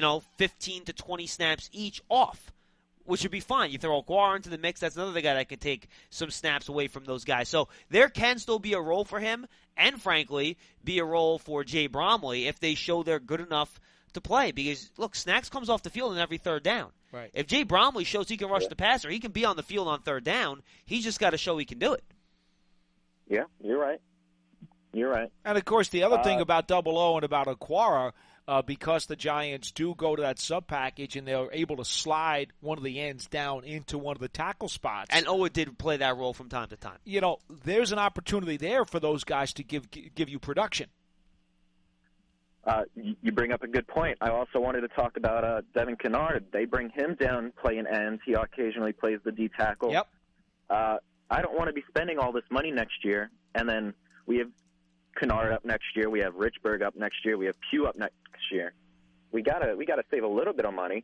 15 to 20 snaps each off, which would be fine. You throw Aguar into the mix, that's another guy that can take some snaps away from those guys. So there can still be a role for him and, frankly, be a role for Jay Bromley if they show they're good enough to play. Because, look, Snacks comes off the field in every third down. Right. If Jay Bromley shows he can rush the passer, he can be on the field on third down. He's just got to show he can do it. Yeah, you're right. You're right. And, of course, the other thing about Double O and about Aquara, because the Giants do go to that sub-package and they're able to slide one of the ends down into one of the tackle spots. And Owa did play that role from time to time. You know, there's an opportunity there for those guys to give you production. You bring up a good point. I also wanted to talk about Devin Kennard. They bring him down playing ends. He occasionally plays the D tackle. Yep. I don't want to be spending all this money next year, and then we have Kennard up next year. We have Richburg up next year. We have Pugh up next year. We gotta save a little bit of money.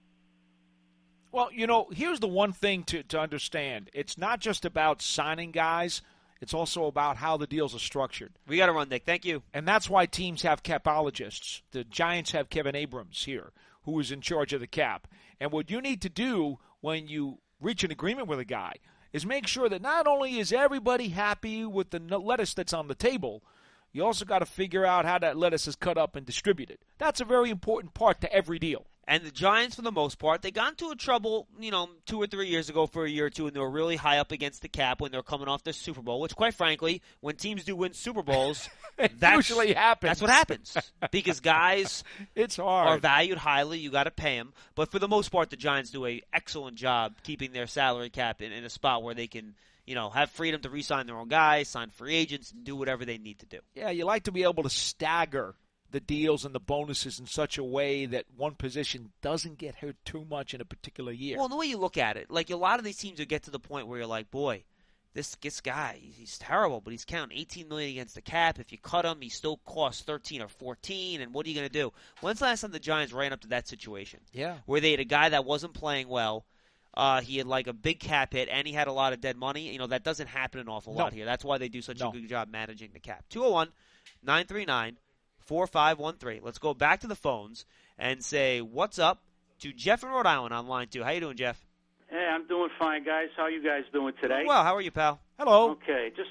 Well, you know, here's the one thing to understand. It's not just about signing guys. It's also about how the deals are structured. We got to run, Nick. Thank you. And that's why teams have capologists. The Giants have Kevin Abrams here, who is in charge of the cap. And what you need to do when you reach an agreement with a guy is make sure that not only is everybody happy with the lettuce that's on the table, you also got to figure out how that lettuce is cut up and distributed. That's a very important part to every deal. And the Giants, for the most part, they got into trouble, 2 or 3 years ago for a year or two, and they were really high up against the cap when they were coming off the Super Bowl, which, quite frankly, when teams do win Super Bowls, that usually happens. That's what happens. Because guys it's hard. are valued highly. You got to pay them. But for the most part, the Giants do an excellent job keeping their salary cap in a spot where they can have freedom to re-sign their own guys, sign free agents, and do whatever they need to do. Yeah, you like to be able to stagger the deals and the bonuses in such a way that one position doesn't get hurt too much in a particular year. Well, the way you look at it, like a lot of these teams will get to the point where you're like, boy, this guy, he's terrible, but he's counting $18 million against the cap. If you cut him, he still costs 13 or 14, and what are you going to do? When's the last time the Giants ran up to that situation? Yeah. Where they had a guy that wasn't playing well, he had like a big cap hit, and he had a lot of dead money. That doesn't happen an awful lot here. That's why they do such a good job managing the cap. 201-939-4513. Let's go back to the phones and say what's up to Jeff in Rhode Island on line 2. How you doing, Jeff? Hey, I'm doing fine, guys. How you guys doing today? Well, how are you, pal? Hello. Okay, just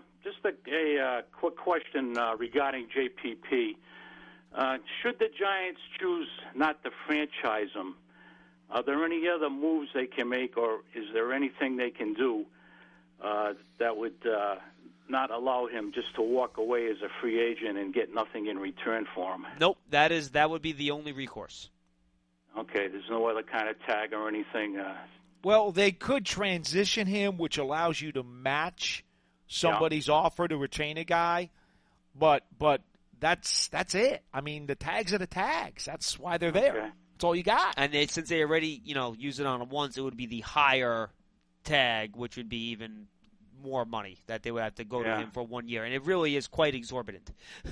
a quick question regarding JPP. Should the Giants choose not to franchise him, are there any other moves they can make, or is there anything they can do that would not allow him just to walk away as a free agent and get nothing in return for him? Nope, that would be the only recourse. Okay, there's no other kind of tag or anything. Well, they could transition him, which allows you to match somebody's offer to retain a guy, but that's it. I mean, the tags are the tags. That's why they're there. Okay. That's all you got. And since they already, use it on him once, it would be the higher tag, which would be even more money that they would have to go to him for 1 year. And it really is quite exorbitant.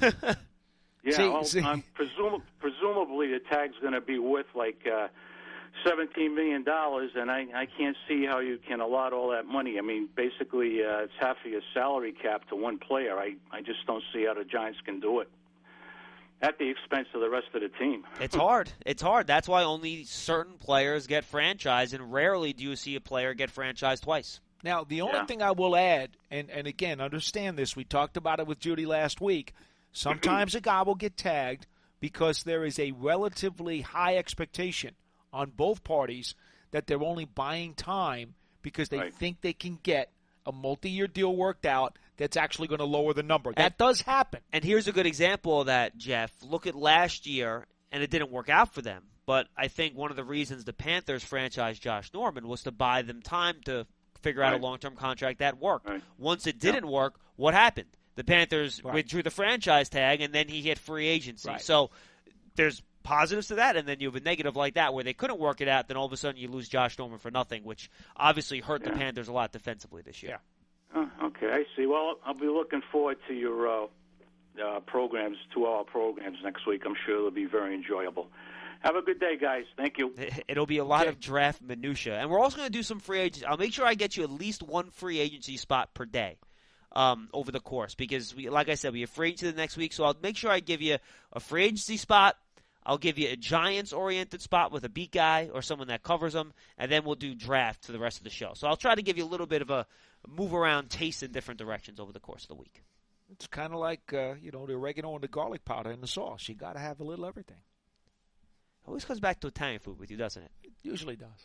Presumably the tag's going to be worth like $17 million, and I can't see how you can allot all that money. I mean, basically it's half of your salary cap to one player. I just don't see how the Giants can do it at the expense of the rest of the team. It's hard. It's hard. That's why only certain players get franchised, and rarely do you see a player get franchised twice. Now, the only thing I will add, and again, understand this, we talked about it with Judy last week, sometimes a guy will get tagged because there is a relatively high expectation on both parties that they're only buying time because they think they can get a multi-year deal worked out that's actually going to lower the number. That does happen. And here's a good example of that, Jeff. Look at last year, and it didn't work out for them. But I think one of the reasons the Panthers franchised Josh Norman was to buy them time to figure out a long-term contract that worked. Once it didn't work, what happened? The Panthers withdrew the franchise tag, and then he hit free agency. So there's positives to that, and then you have a negative like that where they couldn't work it out, then all of a sudden you lose Josh Norman for nothing, which obviously hurt the Panthers a lot defensively this year. Okay, I see. Well, I'll be looking forward to your programs, 2-hour programs next week. I'm sure it'll be very enjoyable. Have a good day, guys. Thank you. It'll be a lot of draft minutia. And we're also going to do some free agency. I'll make sure I get you at least one free agency spot per day over the course because, like I said, we have free agency the next week, so I'll make sure I give you a free agency spot. I'll give you a Giants-oriented spot with a beat guy or someone that covers them, and then we'll do draft for the rest of the show. So I'll try to give you a little bit of a move-around taste in different directions over the course of the week. It's kind of like, the oregano and the garlic powder in the sauce. You got to have a little everything. It always comes back to Italian food with you, doesn't it? It usually does.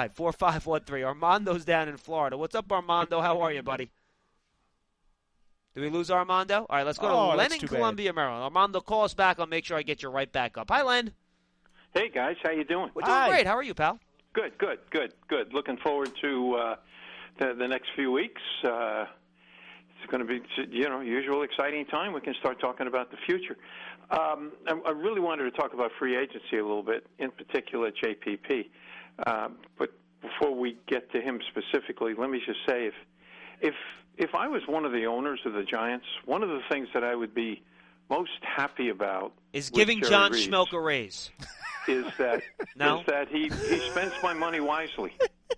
201-939-4513. Armando's down in Florida. What's up, Armando? How are you, buddy? Did we lose Armando? All right, let's go to Len that's in too bad. Columbia, Maryland. Armando, call us back. I'll make sure I get you right back up. Hi, Len. Hey guys, how you doing? We're doing great. How are you, pal? Good. Looking forward to the next few weeks. It's going to be, usual exciting time. We can start talking about the future. I really wanted to talk about free agency a little bit, in particular JPP. But before we get to him specifically, let me just say, if I was one of the owners of the Giants, one of the things that I would be most happy about is giving John Schmelk a raise. Is that No? is that he spends my money wisely.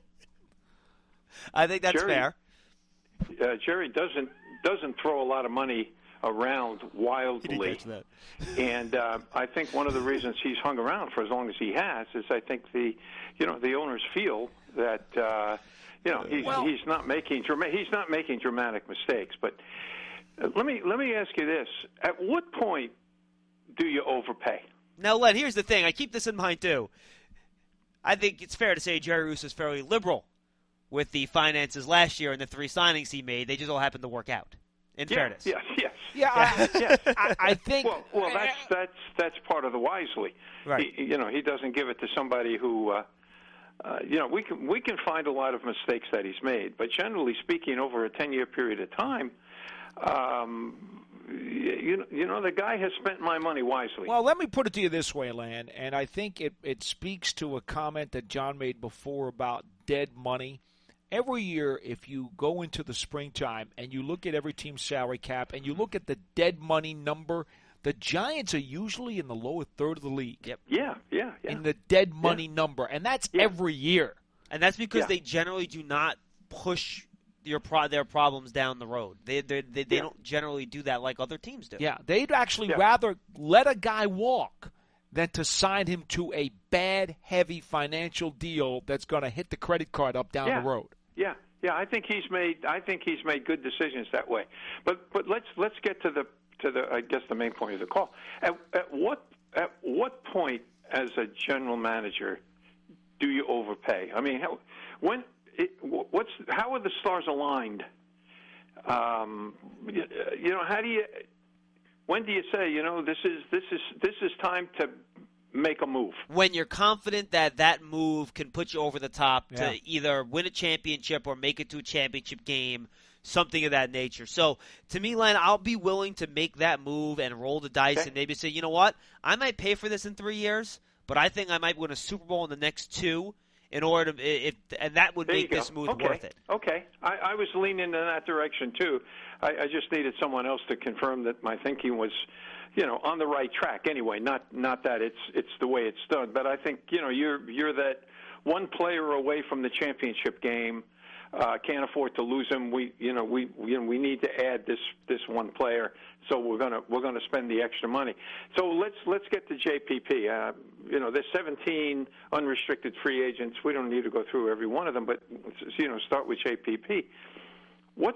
I think that's fair. Jerry doesn't throw a lot of money around wildly, and I think one of the reasons he's hung around for as long as he has is I think the owners feel that he's not making dramatic mistakes. But let me ask you this: at what point do you overpay? Now, Len, here's the thing. I keep this in mind, too. I think it's fair to say Jerry Russo is fairly liberal with the finances last year and the 3 signings he made. They just all happened to work out, in fairness. Yes. Yeah, I think. Well, that's part of the wisely. Right. He doesn't give it to somebody who. We can find a lot of mistakes that he's made, but generally speaking, over a 10-year period of time, the guy has spent my money wisely. Well, let me put it to you this way, Lan, and I think it speaks to a comment that John made before about dead money. Every year, if you go into the springtime and you look at every team's salary cap and you look at the dead money number, the Giants are usually in the lower third of the league. Yep. Yeah. In the dead money number, and that's every year. And that's because they generally do not push their problems down the road. They don't generally do that like other teams do. Yeah, they'd actually rather let a guy walk than to sign him to a bad, heavy financial deal that's going to hit the credit card up down the road. Yeah. I think he's made good decisions that way. But let's get to the I guess the main point of the call. At what point as a general manager do you overpay? I mean, how are the stars aligned? When do you say this is time to make a move? When you're confident that move can put you over the top to either win a championship or make it to a championship game, something of that nature. So, to me, Len, I'll be willing to make that move and roll the dice and maybe say, you know what, I might pay for this in 3 years, but I think I might win a Super Bowl in the next 2 in order to, and that would make this move worth it. Okay. I was leaning in that direction, too. I just needed someone else to confirm that my thinking was on the right track. Anyway, not that it's the way it's done, but I think you're that one player away from the championship game. Can't afford to lose him. We need to add this one player, so we're gonna spend the extra money. So let's get to JPP. There's 17 unrestricted free agents. We don't need to go through every one of them, but start with JPP. What's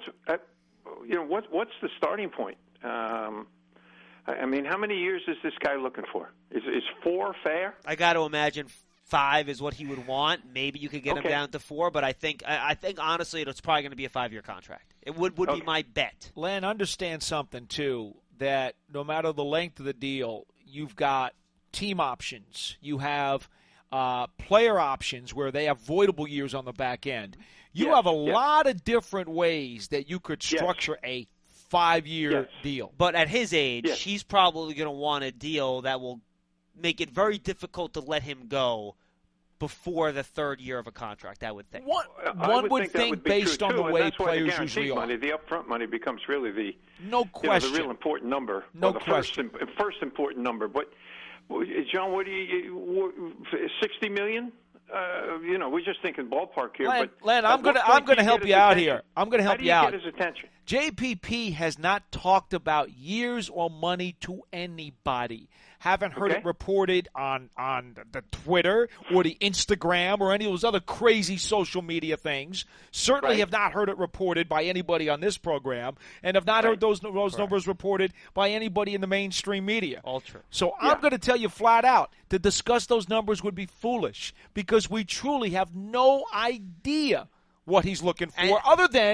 the starting point? I mean, how many years is this guy looking for? Is 4 fair? I got to imagine 5 is what he would want. Maybe you could get him down to 4, but I think honestly it's probably going to be a 5-year contract. It would be my bet. Len, understand something too, that no matter the length of the deal, you've got team options. You have player options where they have voidable years on the back end. You have a lot of different ways that you could structure a 5-year deal. But at his age, he's probably going to want a deal that will make it very difficult to let him go before the 3rd year of a contract, I would think. One would think based on the way players usually are. The upfront money becomes really the question. The real important number. No the question. First important number. But John, what do you $60 million? We're just thinking ballpark here. Len, I'm going to help you out here. I'm going to help you out. How do you get his attention? JPP has not talked about years or money to anybody. Haven't heard it reported on the Twitter or the Instagram or any of those other crazy social media things. Certainly have not heard it reported by anybody on this program, and have not heard those numbers reported by anybody in the mainstream media. All true. So I'm going to tell you flat out, to discuss those numbers would be foolish because we truly have no idea what he's looking for, other than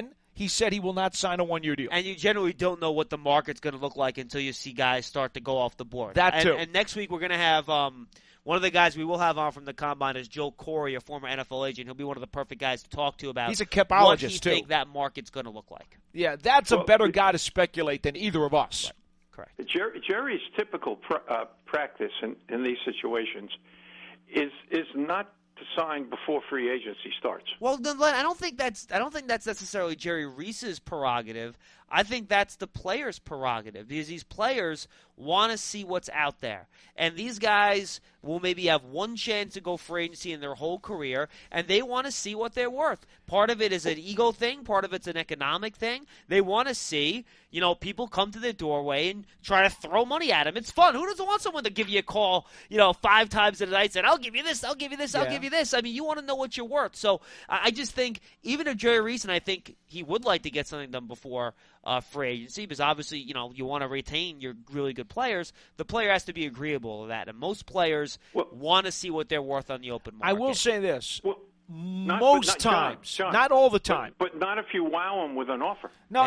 he said he will not sign a one-year deal. And you generally don't know what the market's going to look like until you see guys start to go off the board. That too. And next week we're going to have one of the guys we will have on from the Combine is Joe Corey, a former NFL agent. He'll be one of the perfect guys to talk to about He's a what capologist, he too. think that market's going to look like. Yeah, that's a better guy to speculate than either of us. Right. Correct. Jerry's typical practice in these situations is not to sign before free agency starts. Well, then, Len, I don't think that's necessarily Jerry Reese's prerogative. I think that's the players' prerogative because these players want to see what's out there. And these guys will maybe have one chance to go free agency in their whole career, and they want to see what they're worth. Part of it is an ego thing. Part of it's an economic thing. They want to see, people come to their doorway and try to throw money at them. It's fun. Who doesn't want someone to give you a call, 5 times a night saying, I'll give you this, I'll give you this, I'll give you this. I mean, you want to know what you're worth. So I just think, even if Jerry Reese, and I think he would like to get something done before free agency, because obviously, you want to retain your really good players. The player has to be agreeable to that. And most players want to see what they're worth on the open market. I will say this. Well, most times, John, not all the time. But not if you wow them with an offer. No.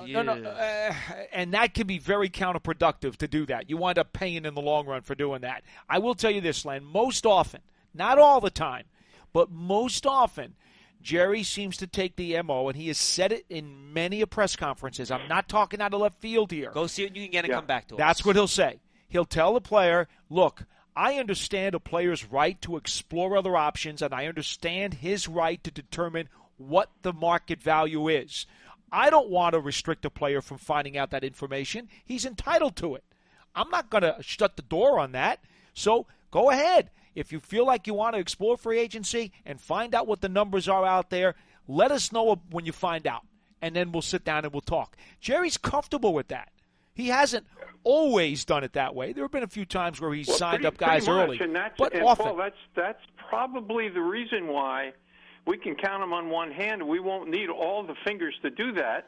And that can be very counterproductive to do that. You wind up paying in the long run for doing that. I will tell you this, Len, most often, not all the time, but most often, Jerry seems to take the MO, and he has said it in many press conferences. I'm not talking out of left field here. Go see what you can get and come back to us. That's what he'll say. He'll tell the player, look, I understand a player's right to explore other options, and I understand his right to determine what the market value is. I don't want to restrict a player from finding out that information. He's entitled to it. I'm not going to shut the door on that. So go ahead. If you feel like you want to explore free agency and find out what the numbers are out there, let us know when you find out, and then we'll sit down and we'll talk. Jerry's comfortable with that. He hasn't always done it that way. There have been a few times where he's signed up guys early, but often. Paul, that's probably the reason why we can count them on one hand. We won't need all the fingers to do that.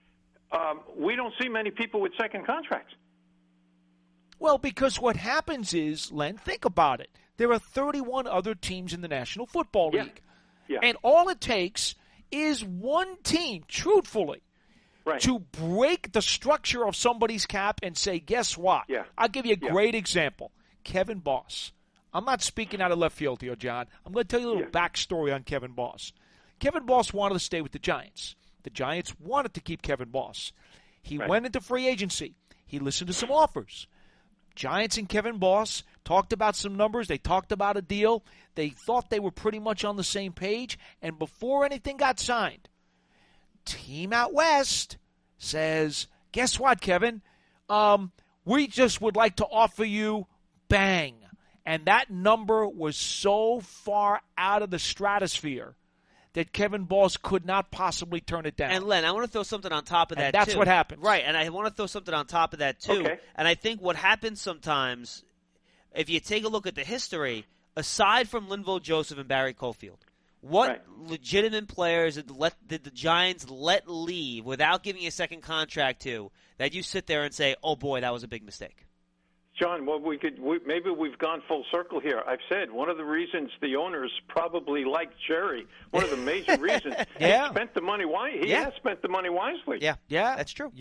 We don't see many people with second contracts. Well, because what happens is, Len, think about it. There are 31 other teams in the National Football League. Yeah. And all it takes is one team, truthfully, to break the structure of somebody's cap and say, guess what? Yeah. I'll give you a great example. Kevin Boss. I'm not speaking out of left field here, John. I'm going to tell you a little backstory on Kevin Boss. Kevin Boss wanted to stay with the Giants. The Giants wanted to keep Kevin Boss. He went into free agency. He listened to some offers. Giants and Kevin Boss talked about some numbers. They talked about a deal. They thought they were pretty much on the same page. And before anything got signed, team out west says, guess what, Kevin? We just would like to offer you bang. And that number was so far out of the stratosphere that Kevin Boss could not possibly turn it down. And, Len, I want to throw something on top of that, and that's what happened. Right, and I want to throw something on top of that, too. Okay. And I think what happens sometimes, if you take a look at the history, aside from Linval Joseph and Barry Cofield, what legitimate players did the Giants let leave without giving a second contract to that you sit there and say, oh, boy, that was a big mistake? John, well, maybe we've gone full circle here. I've said one of the reasons the owners probably like Jerry, one of the major reasons, he spent the money wisely. He has spent the money wisely. Yeah, that's true.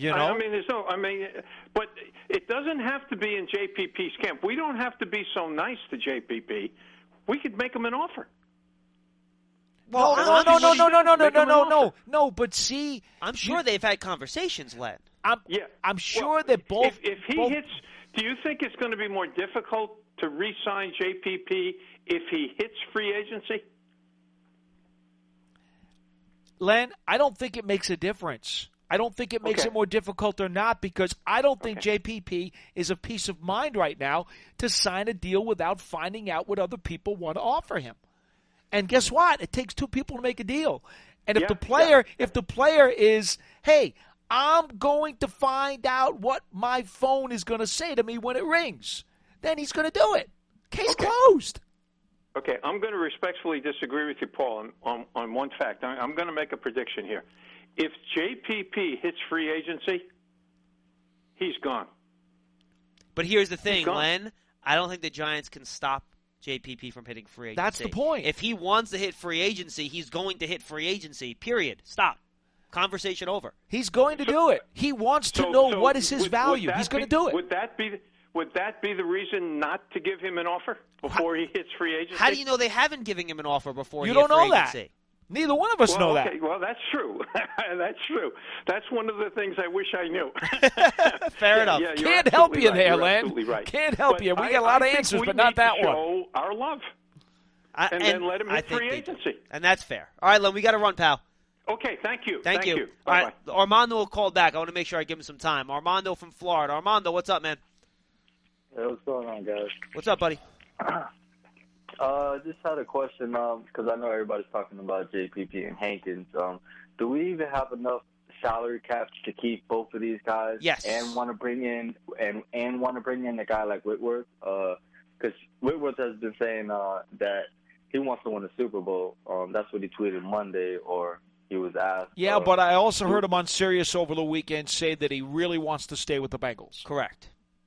But it doesn't have to be in JPP's camp. We don't have to be so nice to JPP. We could make him an offer. Well, no. But see, I'm sure they've had conversations, Len. I'm sure that both. If he hits. Do you think it's going to be more difficult to re-sign JPP if he hits free agency? Len, I don't think it makes a difference. I don't think it makes it more difficult or not, because I don't think JPP is a peace of mind right now to sign a deal without finding out what other people want to offer him. And guess what? It takes two people to make a deal. And if the player is, hey, I'm going to find out what my phone is going to say to me when it rings, then he's going to do it. Case closed. Okay, I'm going to respectfully disagree with you, Paul, on one fact. I'm going to make a prediction here. If JPP hits free agency, he's gone. But here's the thing, Len. I don't think the Giants can stop JPP from hitting free agency. That's the point. If he wants to hit free agency, he's going to hit free agency, period. Stop. Conversation over. He's going to do it. He wants to know what is his value. He's going to do it. Would that be the reason not to give him an offer before he hits free agency? How do you know they haven't given him an offer before You he hit don't know free that. agency? Neither one of us know okay, that. Well, that's true. That's true. That's one of the things I wish I knew. Fair enough. Yeah, Can't help you right. there, You're Len. absolutely right. Can't help But you. We got a lot of think answers, we but not need to that one. show our love, and then let him hit free agency. And that's fair. All right, Len, we got to run, pal. Okay, thank you. Thank you. All Bye-bye. right, Armando will call back. I want to make sure I give him some time. Armando from Florida. Armando, what's up, man? Hey, what's going on, guys? What's up, buddy? Just had a question, because I know everybody's talking about JPP and Hankins. Do we even have enough salary caps to keep both of these guys? Yes. And want to bring in a guy like Whitworth? Because Whitworth has been saying that he wants to win a Super Bowl. That's what he tweeted Monday, or he was asked. Yeah, but I also heard him on Sirius over the weekend say that he really wants to stay with the Bengals. Correct.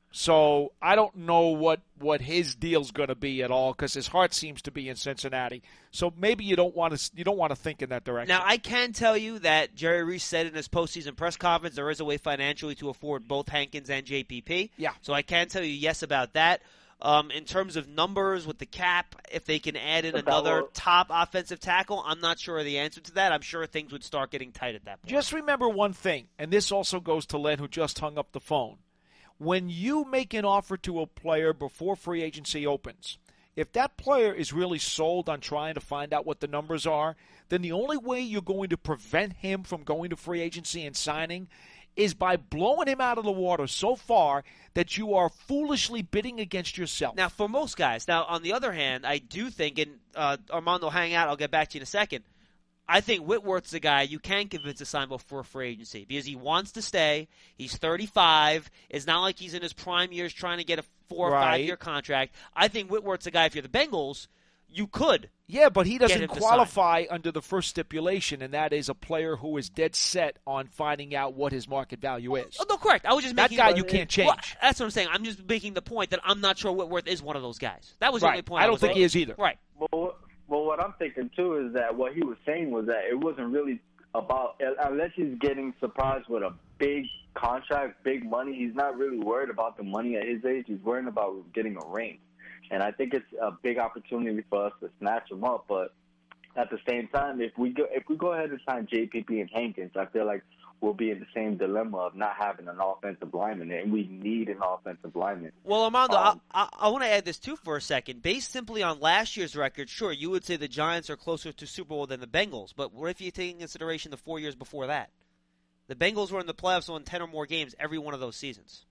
So I don't know what his deal's going to be at all, because his heart seems to be in Cincinnati. So maybe you don't want to think in that direction. Now, I can tell you that Jerry Reese said in his postseason press conference there is a way financially to afford both Hankins and JPP. Yeah. So I can tell you yes about that. In terms of numbers with the cap, if they can add in another top offensive tackle, I'm not sure of the answer to that. I'm sure things would start getting tight at that point. Just remember one thing, and this also goes to Len, who just hung up the phone. When you make an offer to a player before free agency opens, if that player is really sold on trying to find out what the numbers are, then the only way you're going to prevent him from going to free agency and signing is by blowing him out of the water so far that you are foolishly bidding against yourself. Now, for most guys. Now, on the other hand, I do think, and Armando, hang out, I'll get back to you in a second, I think Whitworth's a guy you can convince to sign before free agency because he wants to stay. He's 35. It's not like he's in his prime years trying to get a 4 or 5 year contract. I think Whitworth's a guy, if you're the Bengals, you could. Yeah, but he doesn't qualify under the first stipulation, and that is a player who is dead set on finding out what his market value is. Oh, no, correct. I was just making that guy you can't change. Well, that's what I'm saying. I'm just making the point that I'm not sure Whitworth is one of those guys. That was the only point. I don't think he is either. Right. Well, what I'm thinking, too, is that what he was saying was that it wasn't really about, unless he's getting surprised with a big contract, big money, he's not really worried about the money at his age. He's worried about getting a ring. And I think it's a big opportunity for us to snatch him up. But at the same time, if we go ahead and sign JPP and Hankins, I feel like we'll be in the same dilemma of not having an offensive lineman, and we need an offensive lineman. Well, Armando, I want to add this too for a second. Based simply on last year's record, sure, you would say the Giants are closer to Super Bowl than the Bengals, but what if you take into consideration the 4 years before that? The Bengals were in the playoffs on 10 or more games every one of those seasons.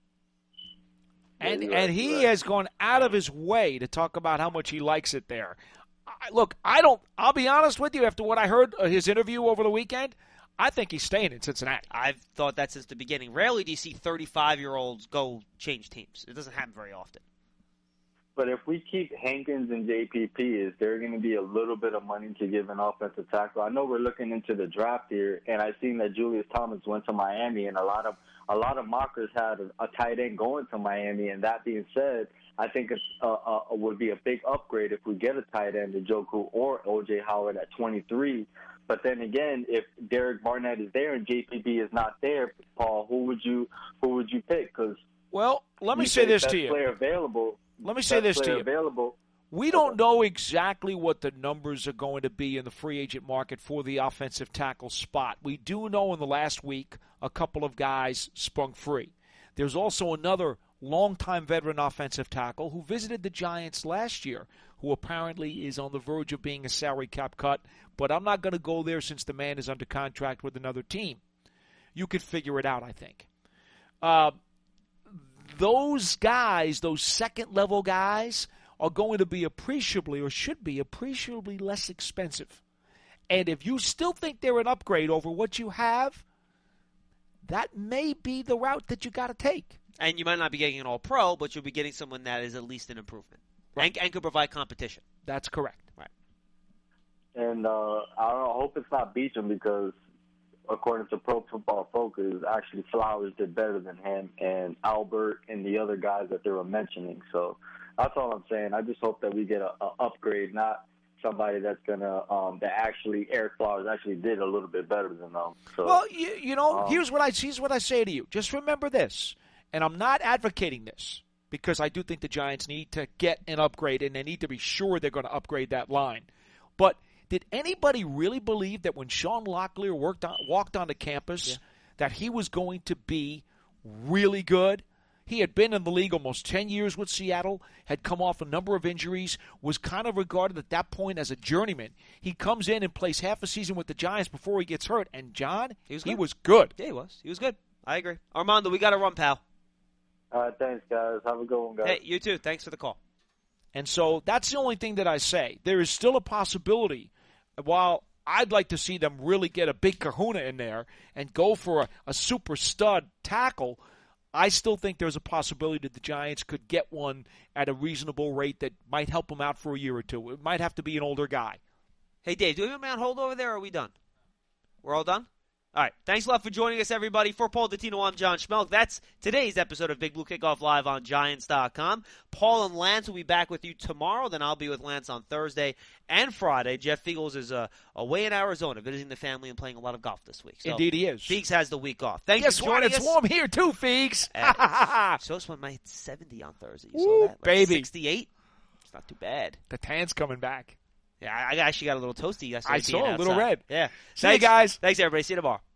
And he has gone out of his way to talk about how much he likes it there. Look, I'll be honest with you, after what I heard his interview over the weekend, I think he's staying in Cincinnati. I've thought that since the beginning. Rarely do you see 35-year-olds go change teams. It doesn't happen very often. But if we keep Hankins and JPP, is there going to be a little bit of money to give an offensive tackle? I know we're looking into the draft here, and I've seen that Julius Thomas went to Miami, and a lot of mockers had a tight end going to Miami. And that being said, I think it would be a big upgrade if we get a tight end, Njoku or O.J. Howard at 23. But then again, if Derek Barnett is there and JPP is not there, Paul, who would you pick? Because let me say this to you. Player available. Let me say this to you. Available. We don't know exactly what the numbers are going to be in the free agent market for the offensive tackle spot. We do know in the last week a couple of guys sprung free. There's also another longtime veteran offensive tackle who visited the Giants last year, who apparently is on the verge of being a salary cap cut, but I'm not going to go there since the man is under contract with another team. You could figure it out, I think. Those guys, those second-level guys, are going to be appreciably, or should be appreciably less expensive. And if you still think they're an upgrade over what you have, that may be the route that you got to take. And you might not be getting an all-pro, but you'll be getting someone that is at least an improvement. Right. And could provide competition. That's correct. Right. And I hope it's not Beachum, because according to Pro Football Focus, actually Flowers did better than him and Albert and the other guys that they were mentioning. So that's all I'm saying. I just hope that we get a upgrade, not somebody that's gonna that actually Eric Flowers actually did a little bit better than them. So, well, you know, here's what I say to you. Just remember this, and I'm not advocating this because I do think the Giants need to get an upgrade, and they need to be sure they're going to upgrade that line. But did anybody really believe that when Sean Locklear walked onto campus that he was going to be really good? He had been in the league almost 10 years with Seattle, had come off a number of injuries, was kind of regarded at that point as a journeyman. He comes in and plays half a season with the Giants before he gets hurt, and John, he was good. Yeah, he was. He was good. I agree. Armando, we got to run, pal. All right, thanks, guys. Have a good one, guys. Hey, you too. Thanks for the call. And so that's the only thing that I say. There is still a possibility, while I'd like to see them really get a big kahuna in there and go for a super stud tackle, I still think there's a possibility that the Giants could get one at a reasonable rate that might help them out for a year or two. It might have to be an older guy. Hey, Dave, do we have a man hold over there, or are we done? We're all done? All right. Thanks a lot for joining us, everybody. For Paul Dottino, I'm John Schmelk. That's today's episode of Big Blue Kickoff Live on Giants.com. Paul and Lance will be back with you tomorrow. Then I'll be with Lance on Thursday and Friday. Jeff Fiegels is away in Arizona, visiting the family and playing a lot of golf this week. So Indeed he is. Feegs has the week off. Thanks Guess for joining what? us. It's warm here, too, Feegs. So one might hit 70 on Thursday. You Woo, saw that? Like baby. 68? It's not too bad. The tan's coming back. Yeah, I actually got a little toasty yesterday. I saw a little outside. red. Yeah. See you guys. Thanks, everybody. See you tomorrow.